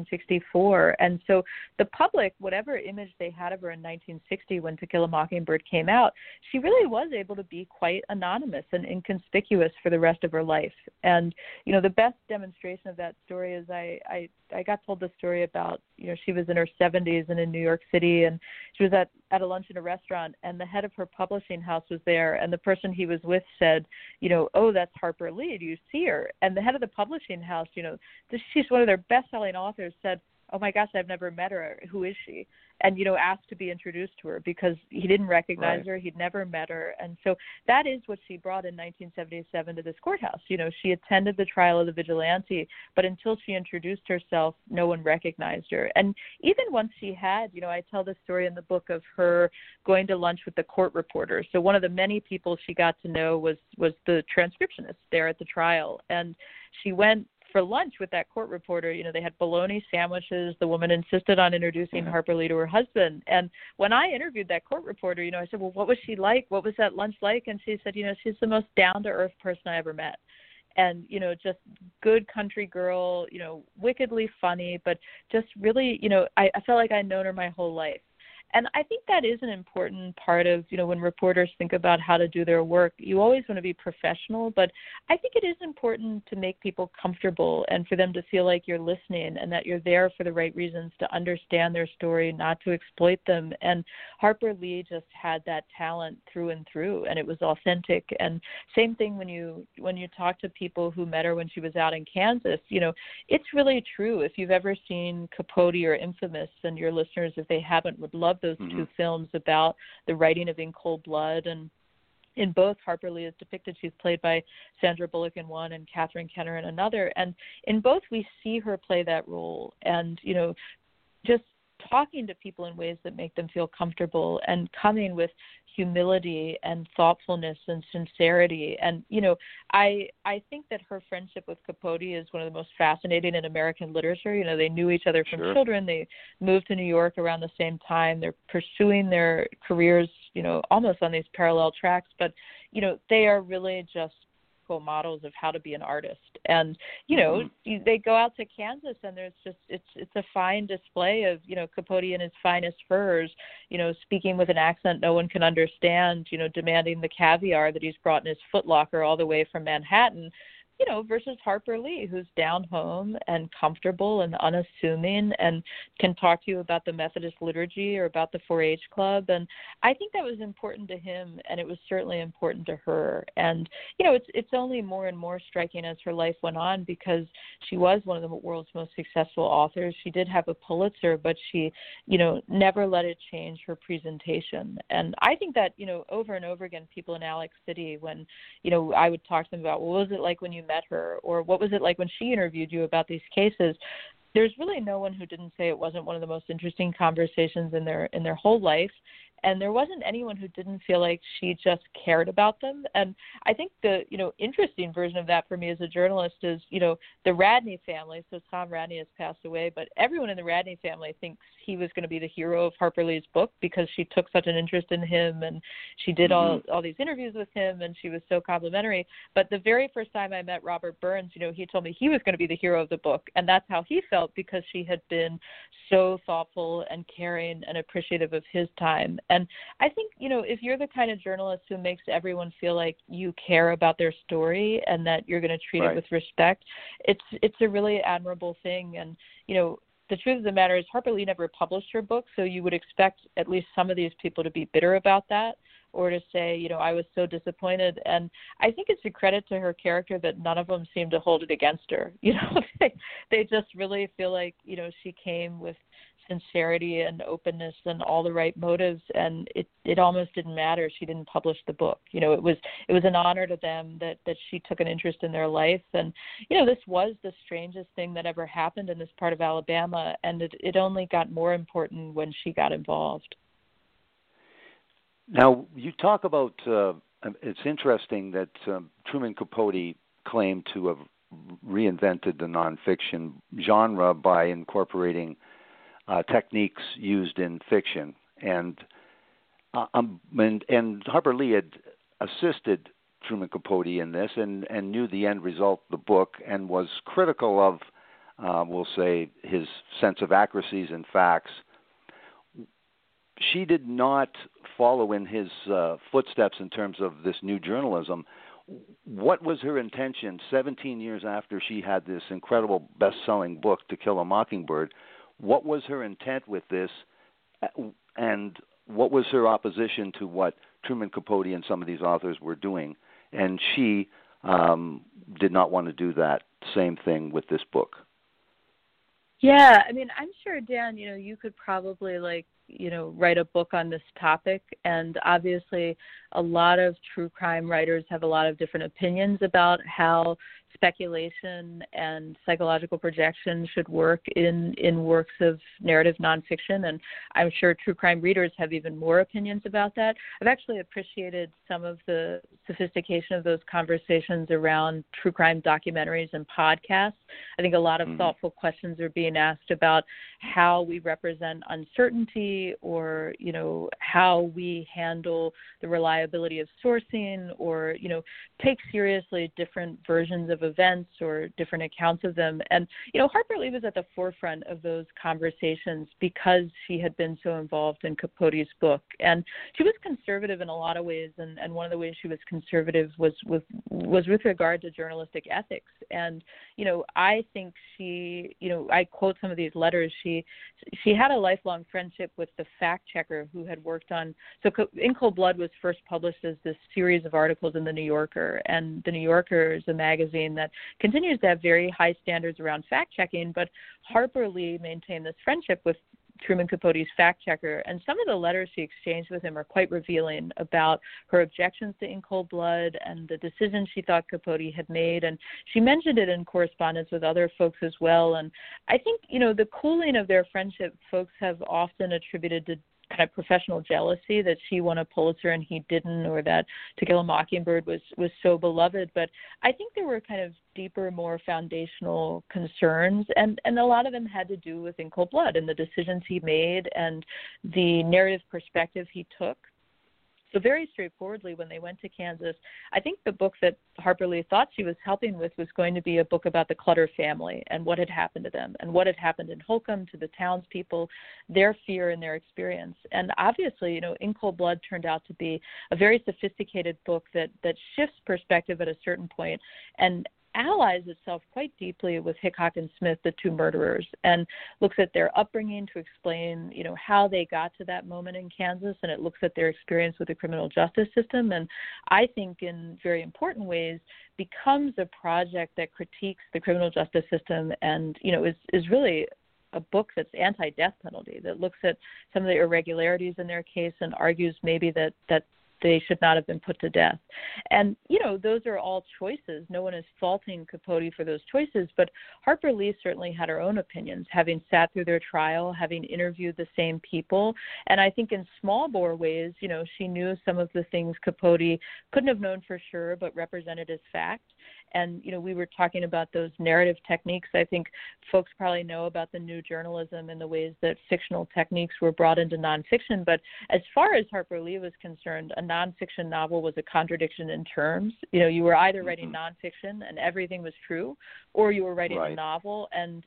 1964. And so the public, whatever image they had of her in 1960 when To Kill a Mockingbird came out, she really was able to be quite anonymous and inconspicuous for the rest of her life. And, you know, the best demonstration of that story is I got told the story about, you know, she was in her 70s and in New York City, and she was at a lunch in a restaurant, and the head of her publishing house was there, and the person he was with said, you know, "Oh, that's Harper Lee. Do you see her?" And the head of the publishing house, you know, she's one of their best-selling authors, said, "Oh my gosh, I've never met her. Who is she?" And, you know, asked to be introduced to her because he didn't recognize her. He'd never met her. And so that is what she brought in 1977 to this courthouse. You know, she attended the trial of the vigilante, but until she introduced herself, no one recognized her. And even once she had, you know, I tell this story in the book of her going to lunch with the court reporter. So one of the many people she got to know was the transcriptionist there at the trial. And she went for lunch with that court reporter. You know, they had bologna sandwiches. The woman insisted on introducing Harper Lee to her husband. And when I interviewed that court reporter, you know, I said, well, what was she like? What was that lunch like? And she said, you know, she's the most down-to-earth person I ever met. And, you know, just good country girl, you know, wickedly funny, but just really, you know, I felt like I'd known her my whole life. And I think that is an important part of, you know, when reporters think about how to do their work, you always want to be professional, but I think it is important to make people comfortable and for them to feel like you're listening and that you're there for the right reasons, to understand their story, not to exploit them. And Harper Lee just had that talent through and through, and it was authentic. And same thing when you talk to people who met her when she was out in Kansas, you know, it's really true. If you've ever seen Capote or Infamous, and your listeners, if they haven't, would love those two films about the writing of In Cold Blood. And in both, Harper Lee is depicted, she's played by Sandra Bullock in one and Catherine Kenner in another. And in both, we see her play that role and, you know, just talking to people in ways that make them feel comfortable and coming with humility and thoughtfulness and sincerity. And, you know, I think that her friendship with Capote is one of the most fascinating in American literature. You know, they knew each other from children. They moved to New York around the same time. They're pursuing their careers, you know, almost on these parallel tracks. But, you know, they are really just models of how to be an artist. And, you know, they go out to Kansas and there's just, it's a fine display of, you know, Capote in his finest furs, you know, speaking with an accent no one can understand, you know, demanding the caviar that he's brought in his footlocker all the way from Manhattan, you know, versus Harper Lee, who's down home and comfortable and unassuming and can talk to you about the Methodist liturgy or about the 4-H club. And I think that was important to him, and it was certainly important to her. And, you know, it's only more and more striking as her life went on, because she was one of the world's most successful authors. She did have a Pulitzer, but she, you know, never let it change her presentation. And I think that, you know, over and over again, people in Alex City, when, you know, I would talk to them about, well, what was it like when you met her, or what was it like when she interviewed you about these cases, there's really no one who didn't say it wasn't one of the most interesting conversations in their whole life. and there wasn't anyone who didn't feel like she just cared about them. And I think the, interesting version of that for me as a journalist is, the Radney family. So Tom Radney has passed away, but everyone in the Radney family thinks he was going to be the hero of Harper Lee's book because she took such an interest in him, and she did all these interviews with him, and she was so complimentary. But the very first time I met Robert Burns, he told me he was going to be the hero of the book, and that's how he felt because she had been so thoughtful and caring and appreciative of his time. And I think, if you're the kind of journalist who makes everyone feel like you care about their story and that you're going to treat it with respect, it's a really admirable thing. And, the truth of the matter is Harper Lee never published her book, so you would expect at least some of these people to be bitter about that, or to say, I was so disappointed. And I think it's a credit to her character that none of them seem to hold it against her. They just really feel like, she came with sincerity and openness and all the right motives, and it almost didn't matter she didn't publish the book. It was an honor to them that she took an interest in their life. And this was the strangest thing that ever happened in this part of Alabama, and it only got more important when she got involved. Now, you talk about, it's interesting that Truman Capote claimed to have reinvented the nonfiction genre by incorporating techniques used in fiction. And Harper Lee had assisted Truman Capote in this and knew the end result of the book and was critical of, we'll say, his sense of accuracies and facts. She did not follow in his footsteps in terms of this new journalism. What was her intention 17 years after she had this incredible best-selling book, To Kill a Mockingbird? What was her intent with this, and what was her opposition to what Truman Capote and some of these authors were doing? And she did not want to do that same thing with this book. Yeah, I mean, I'm sure, Dan, you could probably write a book on this topic. And obviously a lot of true crime writers have a lot of different opinions about how speculation and psychological projection should work in works of narrative nonfiction. And I'm sure true crime readers have even more opinions about that. I've actually appreciated some of the sophistication of those conversations around true crime documentaries and podcasts. I think a lot of thoughtful questions are being asked about how we represent uncertainty, or, how we handle the reliability of sourcing, or, take seriously different versions of events or different accounts of them. And, Harper Lee was at the forefront of those conversations because she had been so involved in Capote's book. And she was conservative in a lot of ways, and one of the ways she was conservative was with regard to journalistic ethics. And, I think she, I quote some of these letters, she had a lifelong friendship with the fact checker who had worked on, so In Cold Blood was first published as this series of articles in The New Yorker, and The New Yorker is a magazine that continues to have very high standards around fact checking, but Harper Lee maintained this friendship with Truman Capote's fact checker, and some of the letters she exchanged with him are quite revealing about her objections to In Cold Blood and the decisions she thought Capote had made, and she mentioned it in correspondence with other folks as well. And I think, the cooling of their friendship, folks have often attributed to kind of professional jealousy, that she won a Pulitzer and he didn't, or that To Kill a Mockingbird was so beloved. But I think there were kind of deeper, more foundational concerns, and a lot of them had to do with In Cold Blood and the decisions he made and the narrative perspective he took. So very straightforwardly, when they went to Kansas, I think the book that Harper Lee thought she was helping with was going to be a book about the Clutter family and what had happened to them and what had happened in Holcomb to the townspeople, their fear and their experience. And obviously, In Cold Blood turned out to be a very sophisticated book that shifts perspective at a certain point and allies itself quite deeply with Hickok and Smith, the two murderers, and looks at their upbringing to explain, how they got to that moment in Kansas, and it looks at their experience with the criminal justice system, and I think in very important ways becomes a project that critiques the criminal justice system and, is really a book that's anti-death penalty, that looks at some of the irregularities in their case and argues maybe that they should not have been put to death. And, those are all choices. No one is faulting Capote for those choices, but Harper Lee certainly had her own opinions, having sat through their trial, having interviewed the same people. And I think in small bore ways, she knew some of the things Capote couldn't have known for sure, but represented as fact. And, we were talking about those narrative techniques. I think folks probably know about the new journalism and the ways that fictional techniques were brought into nonfiction. But as far as Harper Lee was concerned, a nonfiction novel was a contradiction in terms. You were either writing nonfiction and everything was true, or you were writing a novel and,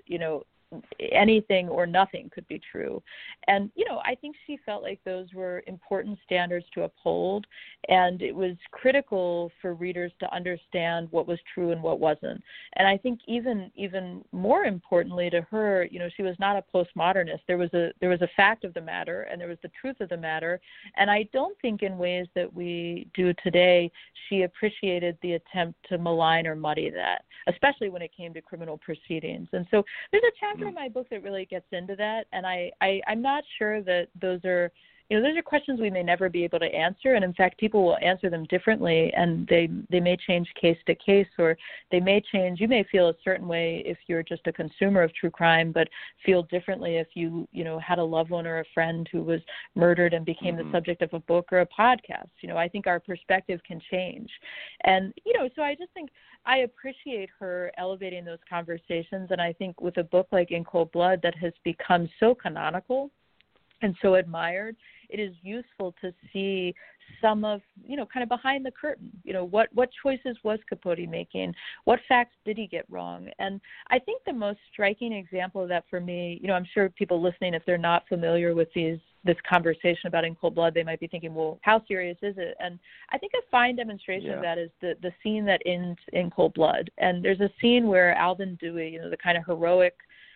anything or nothing could be true. And, I think she felt like those were important standards to uphold, and it was critical for readers to understand what was true and what wasn't. And I think even more importantly to her, she was not a postmodernist. There was a fact of the matter, and there was the truth of the matter. And I don't think in ways that we do today, she appreciated the attempt to malign or muddy that, especially when it came to criminal proceedings. And so there's a chapter in my book that really gets into that, and I'm not sure that those are questions we may never be able to answer, and in fact, people will answer them differently, and they may change case to case, or they may change. You may feel a certain way if you're just a consumer of true crime, but feel differently if you had a loved one or a friend who was murdered and became the subject of a book or a podcast. I think our perspective can change, and so I just think I appreciate her elevating those conversations, and I think with a book like In Cold Blood that has become so canonical and so admired, it is useful to see some of, kind of behind the curtain. What choices was Capote making? What facts did he get wrong? And I think the most striking example of that for me, I'm sure people listening, if they're not familiar with this conversation about In Cold Blood, they might be thinking, well, how serious is it? And I think a fine demonstration of that is the scene that ends In Cold Blood. And there's a scene where Alvin Dewey, the kind of heroic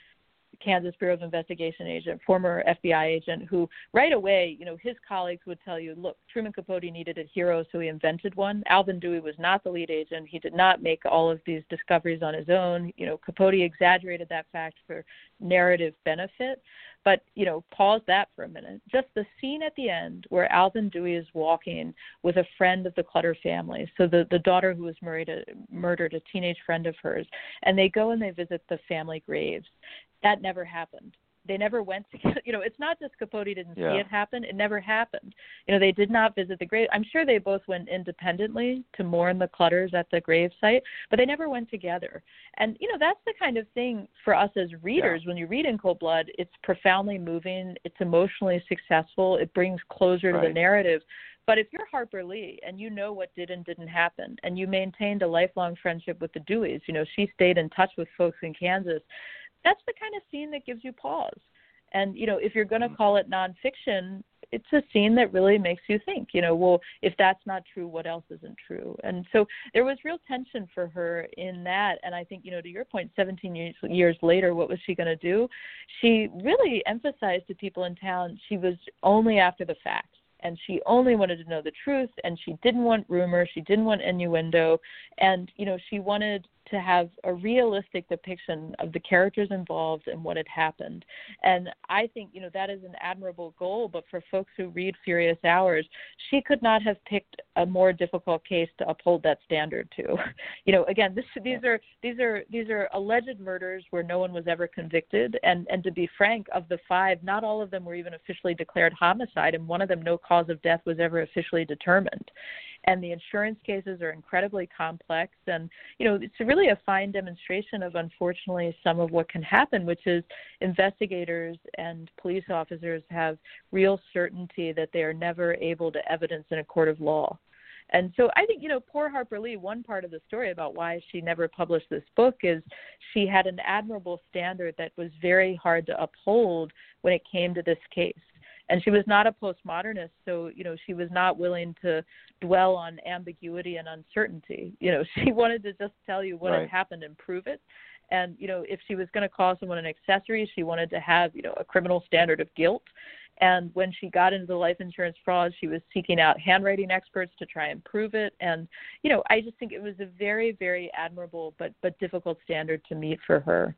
Kansas Bureau of Investigation agent, former FBI agent, who right away, his colleagues would tell you, look, Truman Capote needed a hero, so he invented one. Alvin Dewey was not the lead agent. He did not make all of these discoveries on his own. Capote exaggerated that fact for narrative benefit. But, pause that for a minute. Just the scene at the end where Alvin Dewey is walking with a friend of the Clutter family, so the daughter who was murdered, a teenage friend of hers, and they go and they visit the family graves. That never happened. They never went to, it's not just Capote didn't see it happen. It never happened. They did not visit the grave. I'm sure they both went independently to mourn the Clutters at the grave site, but they never went together. And, that's the kind of thing for us as readers. When you read In Cold Blood, it's profoundly moving. It's emotionally successful. It brings closure to the narrative. But if you're Harper Lee and you know what did and didn't happen, and you maintained a lifelong friendship with the Deweys, she stayed in touch with folks in Kansas, that's the kind of scene that gives you pause. And, if you're going to call it nonfiction, it's a scene that really makes you think, well, if that's not true, what else isn't true? And so there was real tension for her in that. And I think, to your point, 17 years later, what was she going to do? She really emphasized to people in town she was only after the facts. And she only wanted to know the truth, and she didn't want rumor, she didn't want innuendo, and, she wanted to have a realistic depiction of the characters involved and what had happened. And I think, that is an admirable goal, but for folks who read Furious Hours, she could not have picked a more difficult case to uphold that standard to. Again, these are alleged murders where no one was ever convicted, and to be frank, of the 5, not all of them were even officially declared homicide, and one of them, no cause of death was ever officially determined. And the insurance cases are incredibly complex. And, it's really a fine demonstration of, unfortunately, some of what can happen, which is investigators and police officers have real certainty that they are never able to evidence in a court of law. And so I think, poor Harper Lee, one part of the story about why she never published this book is she had an admirable standard that was very hard to uphold when it came to this case. And she was not a postmodernist, so, she was not willing to dwell on ambiguity and uncertainty. She wanted to just tell you what had happened and prove it. And, if she was going to call someone an accessory, she wanted to have, a criminal standard of guilt. And when she got into the life insurance fraud, she was seeking out handwriting experts to try and prove it. And, I just think it was a very, very admirable but difficult standard to meet for her.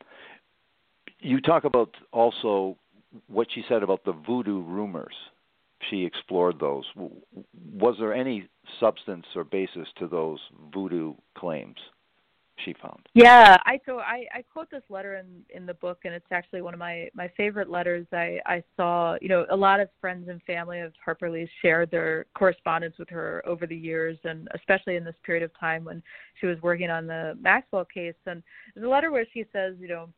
You talk about also what she said about the voodoo rumors. she explored those. Was there any substance or basis to those voodoo claims she found? Yeah, I quote this letter in the book, and it's actually one of my favorite letters. I saw, a lot of friends and family of Harper Lee's shared their correspondence with her over the years, and especially in this period of time when she was working on the Maxwell case. And there's a letter where she says,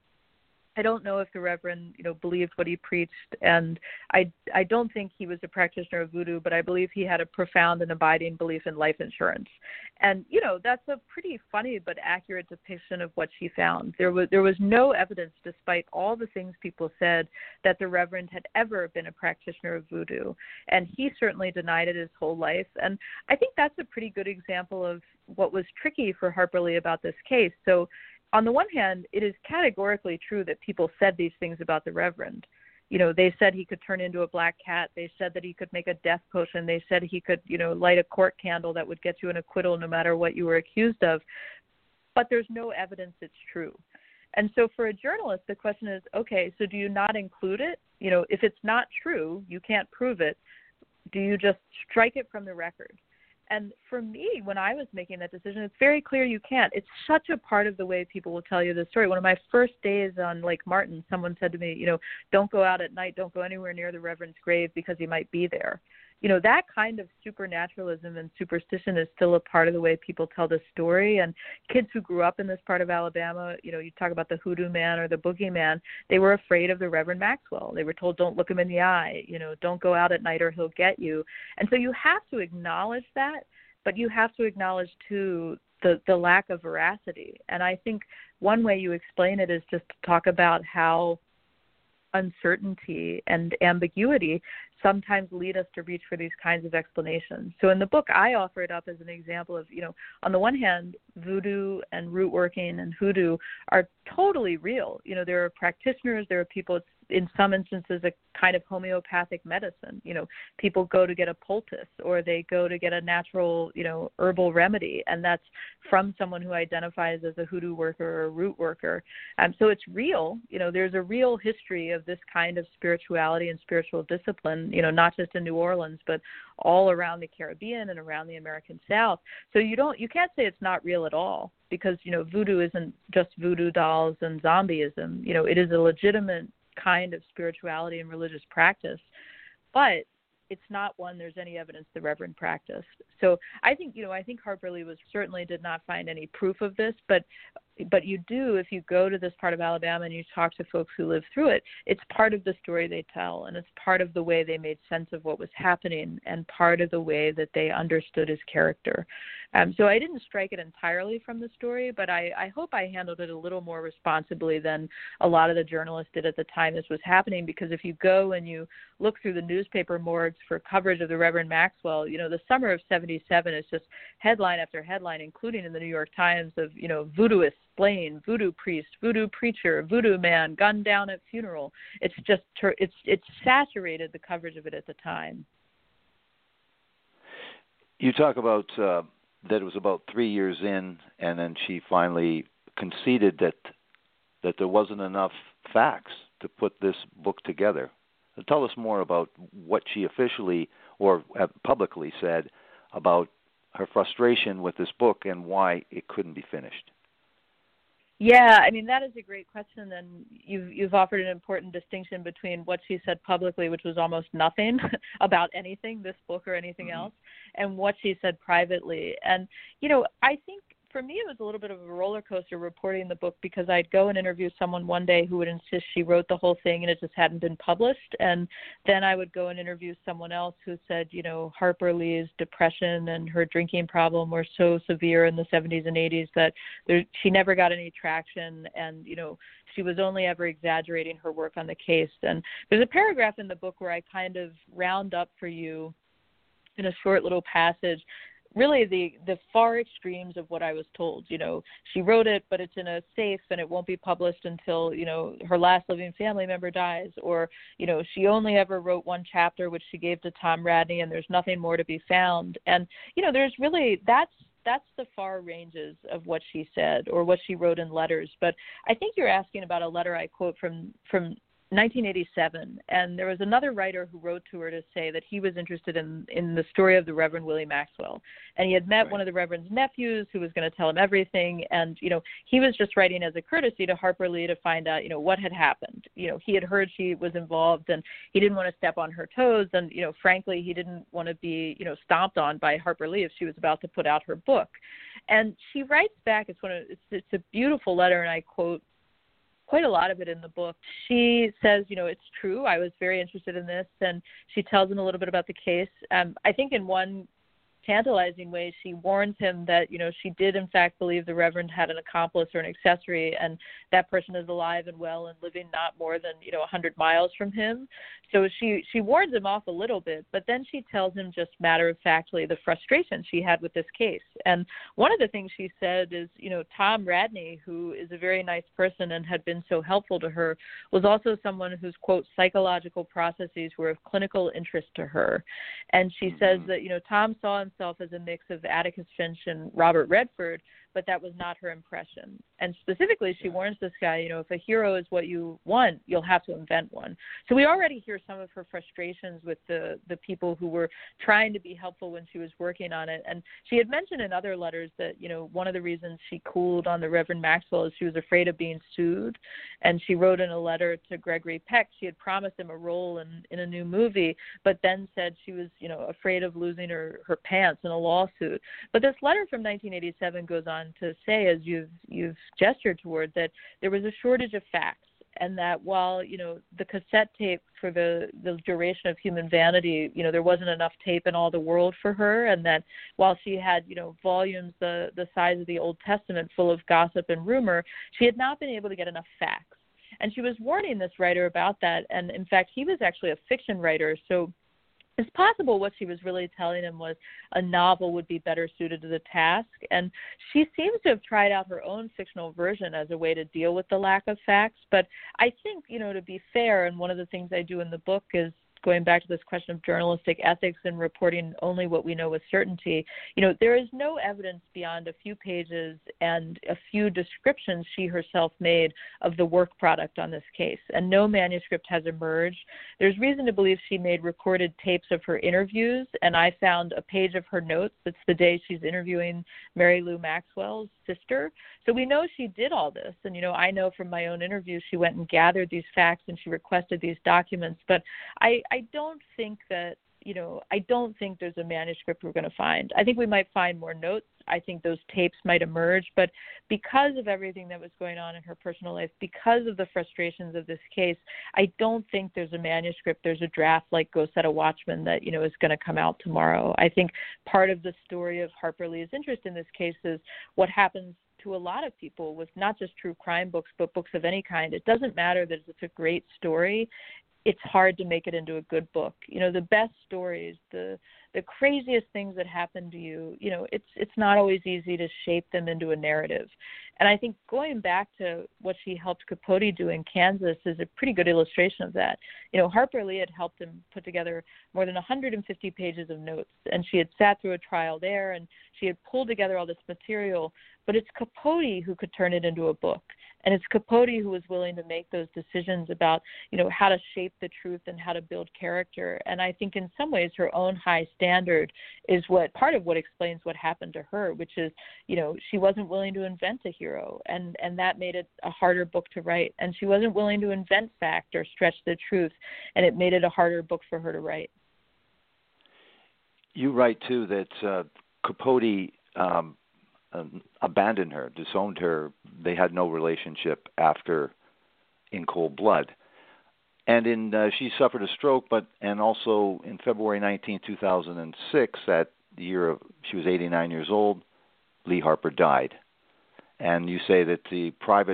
I don't know if the Reverend, believed what he preached, and I don't think he was a practitioner of voodoo, but I believe he had a profound and abiding belief in life insurance. And, that's a pretty funny but accurate depiction of what she found. There was no evidence, despite all the things people said, that the Reverend had ever been a practitioner of voodoo, and he certainly denied it his whole life. And I think that's a pretty good example of what was tricky for Harper Lee about this case. So, on the one hand, it is categorically true that people said these things about the Reverend. They said he could turn into a black cat. They said that he could make a death potion. They said he could, light a court candle that would get you an acquittal no matter what you were accused of. But there's no evidence it's true. And so for a journalist, the question is, okay, so do you not include it? If it's not true, you can't prove it. Do you just strike it from the record? And for me, when I was making that decision, it's very clear you can't. It's such a part of the way people will tell you the story. One of my first days on Lake Martin, someone said to me, don't go out at night, don't go anywhere near the Reverend's grave because he might be there. That kind of supernaturalism and superstition is still a part of the way people tell the story. And kids who grew up in this part of Alabama, you talk about the hoodoo man or the boogeyman, they were afraid of the Reverend Maxwell. They were told, don't look him in the eye, don't go out at night or he'll get you. And so you have to acknowledge that, but you have to acknowledge, too, the lack of veracity. And I think one way you explain it is just to talk about how uncertainty and ambiguity sometimes lead us to reach for these kinds of explanations. So in the book, I offer it up as an example of, on the one hand, voodoo and root working and hoodoo are totally real. There are practitioners, there are people, in some instances, a kind of homeopathic medicine. People go to get a poultice or they go to get a natural, herbal remedy, and that's from someone who identifies as a hoodoo worker or a root worker. So it's real. There's a real history of this kind of spirituality and spiritual discipline, not just in New Orleans, but all around the Caribbean and around the American South. So you can't say it's not real at all, because, voodoo isn't just voodoo dolls and zombieism. It is a legitimate kind of spirituality and religious practice, but it's not one there's any evidence the Reverend practiced. So I think Harper Lee certainly did not find any proof of this, but you do, if you go to this part of Alabama and you talk to folks who live through it, it's part of the story they tell, and it's part of the way they made sense of what was happening and part of the way that they understood his character. So I didn't strike it entirely from the story, but I hope I handled it a little more responsibly than a lot of the journalists did at the time this was happening, because if you go and you look through the newspaper morgues for coverage of the Reverend Maxwell, the summer of 77 is just headline after headline, including in the New York Times, of, voodooist slain, voodoo priest, voodoo preacher, voodoo man, gunned down at funeral. It's just, it's saturated the coverage of it at the time. You talk about that it was about 3 years in, and then she finally conceded that there wasn't enough facts to put this book together. Tell us more about what she officially or publicly said about her frustration with this book and why it couldn't be finished. Yeah, that is a great question, and you've offered an important distinction between what she said publicly, which was almost nothing about anything, this book or anything else, and what she said privately. And, I think for me it was a little bit of a roller coaster reporting the book, because I'd go and interview someone one day who would insist she wrote the whole thing and it just hadn't been published, and then I would go and interview someone else who said, Harper Lee's depression and her drinking problem were so severe in the 70s and 80s that she never got any traction, and she was only ever exaggerating her work on the case. And there's a paragraph in the book where I kind of round up for you in a short little passage really the far extremes of what I was told. She wrote it, but it's in a safe and it won't be published until, her last living family member dies. Or, she only ever wrote one chapter, which she gave to Tom Radney, and there's nothing more to be found. And, there's really, that's the far ranges of what she said or what she wrote in letters. But I think you're asking about a letter I quote from 1987, and there was another writer who wrote to her to say that he was interested in the story of the Reverend Willie Maxwell, and he had met one of the Reverend's nephews who was going to tell him everything, and he was just writing as a courtesy to Harper Lee to find out what had happened. He had heard she was involved, and he didn't want to step on her toes, and frankly, he didn't want to be stomped on by Harper Lee if she was about to put out her book. And she writes back. It's a beautiful letter, and I quote quite a lot of it in the book. She says, it's true, I was very interested in this, and she tells him a little bit about the case. I think in one tantalizing way, she warns him that, she did in fact believe the Reverend had an accomplice or an accessory, and that person is alive and well and living not more than, 100 miles from him. So she warns him off a little bit, but then she tells him just matter-of-factly the frustration she had with this case. And one of the things she said is, Tom Radney, who is a very nice person and had been so helpful to her, was also someone whose, quote, psychological processes were of clinical interest to her. And she says that, Tom saw himself as a mix of Atticus Finch and Robert Redford, but that was not her impression. And specifically, she warns this guy, if a hero is what you want, you'll have to invent one. So we already hear some of her frustrations with the people who were trying to be helpful when she was working on it. And she had mentioned in other letters that, one of the reasons she cooled on the Reverend Maxwell is she was afraid of being sued. And she wrote in a letter to Gregory Peck, she had promised him a role in a new movie, but then said she was, afraid of losing her pants in a lawsuit. But this letter from 1987 goes on to say, as you've gestured toward, that there was a shortage of facts, and that while the cassette tape for the duration of Human Vanity, there wasn't enough tape in all the world for her, and that while she had volumes the size of the Old Testament full of gossip and rumor, she had not been able to get enough facts. And she was warning this writer about that, and in fact he was actually a fiction writer, so it's possible what she was really telling him was a novel would be better suited to the task. And she seems to have tried out her own fictional version as a way to deal with the lack of facts. But I think, to be fair, and one of the things I do in the book is going back to this question of journalistic ethics and reporting only what we know with certainty, there is no evidence beyond a few pages and a few descriptions she herself made of the work product on this case, and no manuscript has emerged. There's reason to believe she made recorded tapes of her interviews, and I found a page of her notes. It's the day she's interviewing Mary Lou Maxwell's sister. So we know she did all this, and, I know from my own interviews she went and gathered these facts and she requested these documents, but I don't think that, I don't think there's a manuscript we're going to find. I think we might find more notes. I think those tapes might emerge, but because of everything that was going on in her personal life, because of the frustrations of this case, I don't think there's a manuscript, there's a draft like Go Set a Watchman that, is going to come out tomorrow. I think part of the story of Harper Lee's interest in this case is what happens to a lot of people with not just true crime books, but books of any kind. It doesn't matter that it's a great story. It's hard to make it into a good book. The best stories, the craziest things that happen to you, it's not always easy to shape them into a narrative. And I think going back to what she helped Capote do in Kansas is a pretty good illustration of that. Harper Lee had helped him put together more than 150 pages of notes, and she had sat through a trial there, and she had pulled together all this material, but it's Capote who could turn it into a book. And it's Capote who was willing to make those decisions about, how to shape the truth and how to build character. And I think in some ways her own high standard is part of what explains what happened to her, which is, she wasn't willing to invent a hero, and that made it a harder book to write. And she wasn't willing to invent fact or stretch the truth, and it made it a harder book for her to write. You write, too, that Capote abandoned her, disowned her. They had no relationship after In Cold Blood. And she suffered a stroke, and also in February 19, 2006, she was 89 years old, Lee Harper died. And you say that the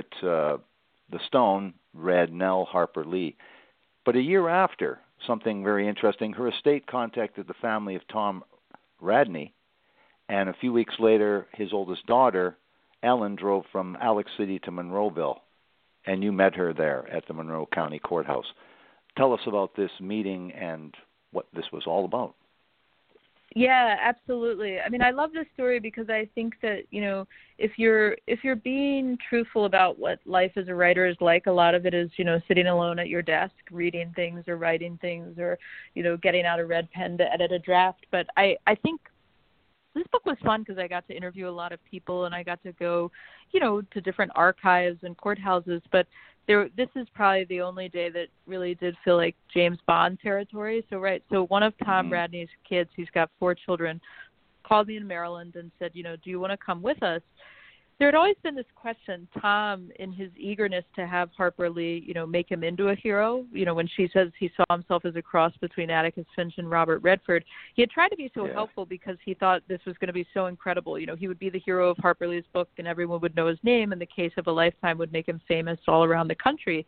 Stone read Nell Harper Lee. But a year after, something very interesting, her estate contacted the family of Tom Radney, and a few weeks later, his oldest daughter, Ellen, drove from Alex City to Monroeville, and you met her there at the Monroe County Courthouse. Tell us about this meeting and what this was all about. Yeah, absolutely. I mean, I love this story because I think that, if you're being truthful about what life as a writer is like, a lot of it is, sitting alone at your desk, reading things or writing things or, getting out a red pen to edit a draft. But I think this book was fun because I got to interview a lot of people and I got to go, to different archives and courthouses. But this is probably the only day that really did feel like James Bond territory. So one of Tom Radney's kids, he's got 4 children, called me in Maryland and said, do you want to come with us? There had always been this question, Tom, in his eagerness to have Harper Lee, make him into a hero, when she says he saw himself as a cross between Atticus Finch and Robert Redford, he had tried to be so helpful because he thought this was going to be so incredible. He would be the hero of Harper Lee's book and everyone would know his name, and the case of a lifetime would make him famous all around the country.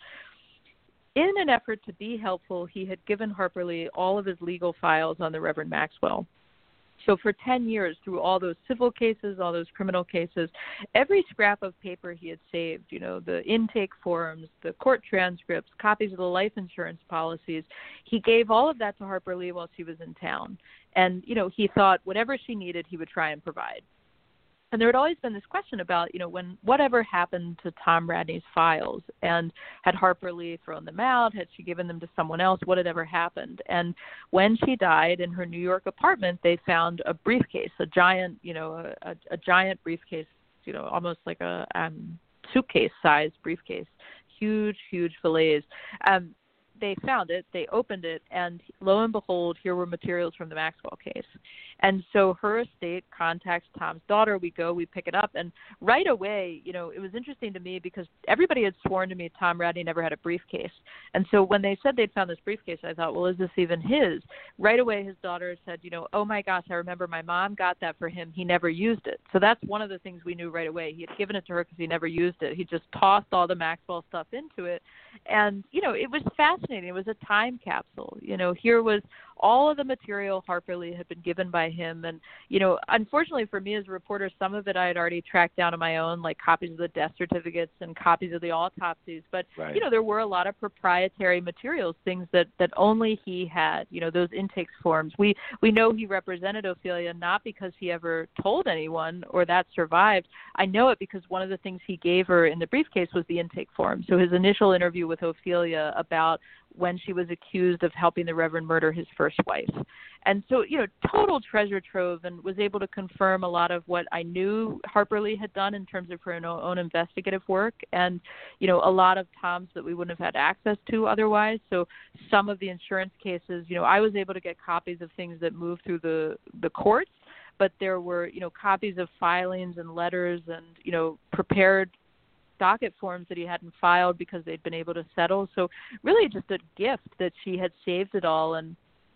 In an effort to be helpful, he had given Harper Lee all of his legal files on the Reverend Maxwell. So for 10 years, through all those civil cases, all those criminal cases, every scrap of paper he had saved, the intake forms, the court transcripts, copies of the life insurance policies, he gave all of that to Harper Lee while she was in town. And, he thought whatever she needed, he would try and provide. And there had always been this question about, whatever happened to Tom Radney's files, and had Harper Lee thrown them out? Had she given them to someone else? What had ever happened? And when she died in her New York apartment, they found a briefcase, a giant, a giant briefcase, almost like a suitcase-sized briefcase, huge fillets. They found it, they opened it, and lo and behold, here were materials from the Maxwell case. And so her estate contacts Tom's daughter. We go, we pick it up, and right away, it was interesting to me because everybody had sworn to me Tom Radney never had a briefcase. And so when they said they'd found this briefcase, I thought, well, is this even his? Right away, his daughter said, oh my gosh, I remember my mom got that for him. He never used it. So that's one of the things we knew right away. He had given it to her because he never used it. He just tossed all the Maxwell stuff into it. And, it was fascinating. It was a time capsule. Here was all of the material Harper Lee had been given by him. And, unfortunately for me as a reporter, some of it I had already tracked down on my own, like copies of the death certificates and copies of the autopsies. But, there were a lot of proprietary materials, things that only he had, those intake forms. We know he represented Ophelia not because he ever told anyone or that survived. I know it because one of the things he gave her in the briefcase was the intake form. So his initial interview with Ophelia about when she was accused of helping the Reverend murder his first wife. And so, total treasure trove, and was able to confirm a lot of what I knew Harper Lee had done in terms of her own investigative work, and, a lot of Tom's that we wouldn't have had access to otherwise. So some of the insurance cases, I was able to get copies of things that moved through the courts, but there were, copies of filings and letters and, prepared docket forms that he hadn't filed because they'd been able to settle. So really just a gift that she had saved it all. And,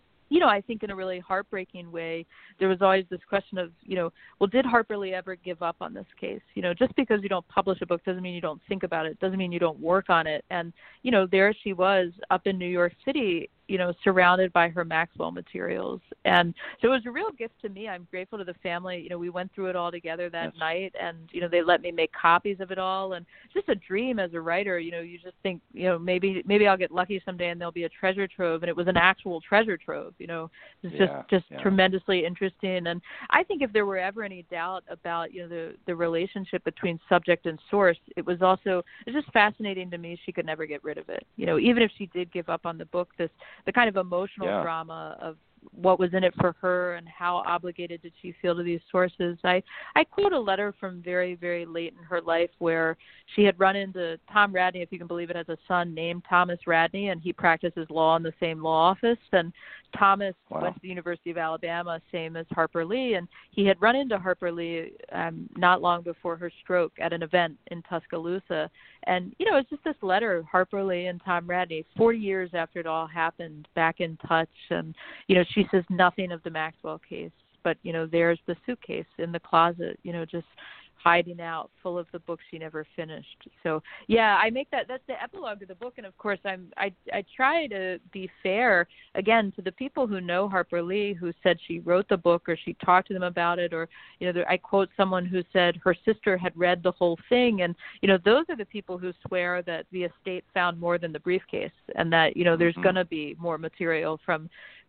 I think in a really heartbreaking way, there was always this question of, well, did Harper Lee ever give up on this case? Just because you don't publish a book doesn't mean you don't think about it, doesn't mean you don't work on it. And, there she was up in New York City, surrounded by her Maxwell materials. And so it was a real gift to me. I'm grateful to the family. We went through it all together that night, and, they let me make copies of it all. And just a dream as a writer, you just think, maybe I'll get lucky someday and there'll be a treasure trove. And it was an actual treasure trove, it's just tremendously interesting. And I think if there were ever any doubt about, the relationship between subject and source, it's just fascinating to me. She could never get rid of it. Even if she did give up on the book, the kind of emotional drama of what was in it for her and how obligated did she feel to these sources. I quote a letter from very, very late in her life where she had run into Tom Radney, if you can believe it, has a son named Thomas Radney, and he practices law in the same law office. And Thomas went to the University of Alabama, same as Harper Lee, and he had run into Harper Lee not long before her stroke at an event in Tuscaloosa. And, it's just this letter, Harper Lee and Tom Radney, 40 years after it all happened, back in touch. And, she says nothing of the Maxwell case, but, there's the suitcase in the closet, just hiding out, full of the books she never finished. So, I make that's the epilogue of the book. And of course, I try to be fair, again, to the people who know Harper Lee, who said she wrote the book or she talked to them about it, or, I quote someone who said her sister had read the whole thing. And, those are the people who swear that the estate found more than the briefcase, and that, there's going to be more material from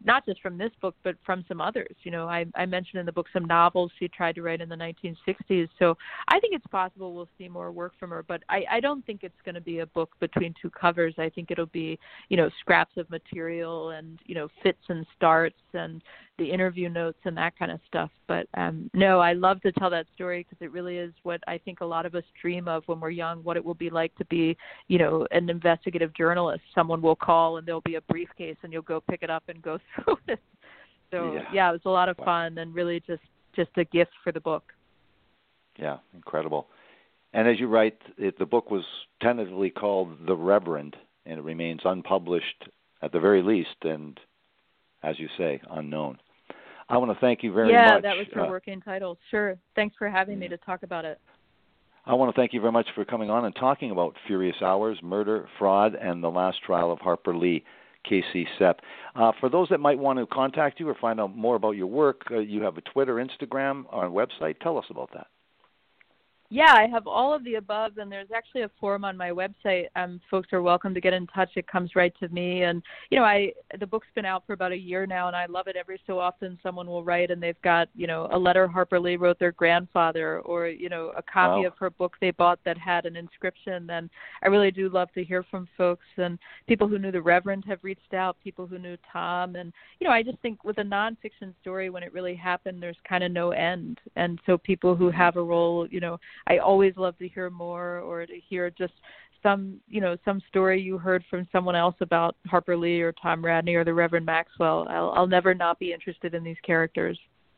not just from this book, but from some others. You know, I mentioned in the book some novels she tried to write in the 1960s. So I think it's possible we'll see more work from her, but I don't think it's going to be a book between two covers. I think it'll be, you know, scraps of material and, you know, fits and starts and the interview notes and that kind of stuff. But no, I love to tell that story because it really is what I think a lot of us dream of when we're young, what it will be like to be, you know, an investigative journalist. Someone will call and there'll be a briefcase and you'll go pick it up and go through it. So yeah, it was a lot of fun and really just a gift for the book. Yeah, incredible. And as you write, the book was tentatively called The Reverend, and it remains unpublished at the very least, and as you say, unknown. I want to thank you very much. Yeah, that was her working title. Sure. Thanks for having me to talk about it. I want to thank you very much for coming on and talking about Furious Hours, Murder, Fraud, and the Last Trial of Harper Lee, Casey Sepp. For those that might want to contact you or find out more about your work, you have a Twitter, Instagram, or a website. Tell us about that. Yeah, I have all of the above, and there's actually a forum on my website. Folks are welcome to get in touch. It comes right to me. And, you know, the book's been out for about a year now, and I love it. Every so often someone will write, and they've got, you know, a letter Harper Lee wrote their grandfather or, you know, a copy of her book they bought that had an inscription. And I really do love to hear from folks. And people who knew the Reverend have reached out, people who knew Tom. And, you know, I just think with a nonfiction story, when it really happened, there's kind of no end. And so people who have a role, you know, I always love to hear more or to hear just some story you heard from someone else about Harper Lee or Tom Radney or the Reverend Maxwell. I'll never not be interested in these characters.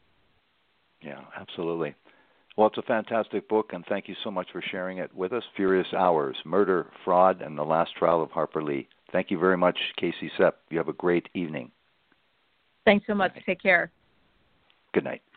Yeah, absolutely. Well, it's a fantastic book, and thank you so much for sharing it with us. Furious Hours, Murder, Fraud, and the Last Trial of Harper Lee. Thank you very much, Casey Sepp. You have a great evening. Thanks so much. Take care. Good night.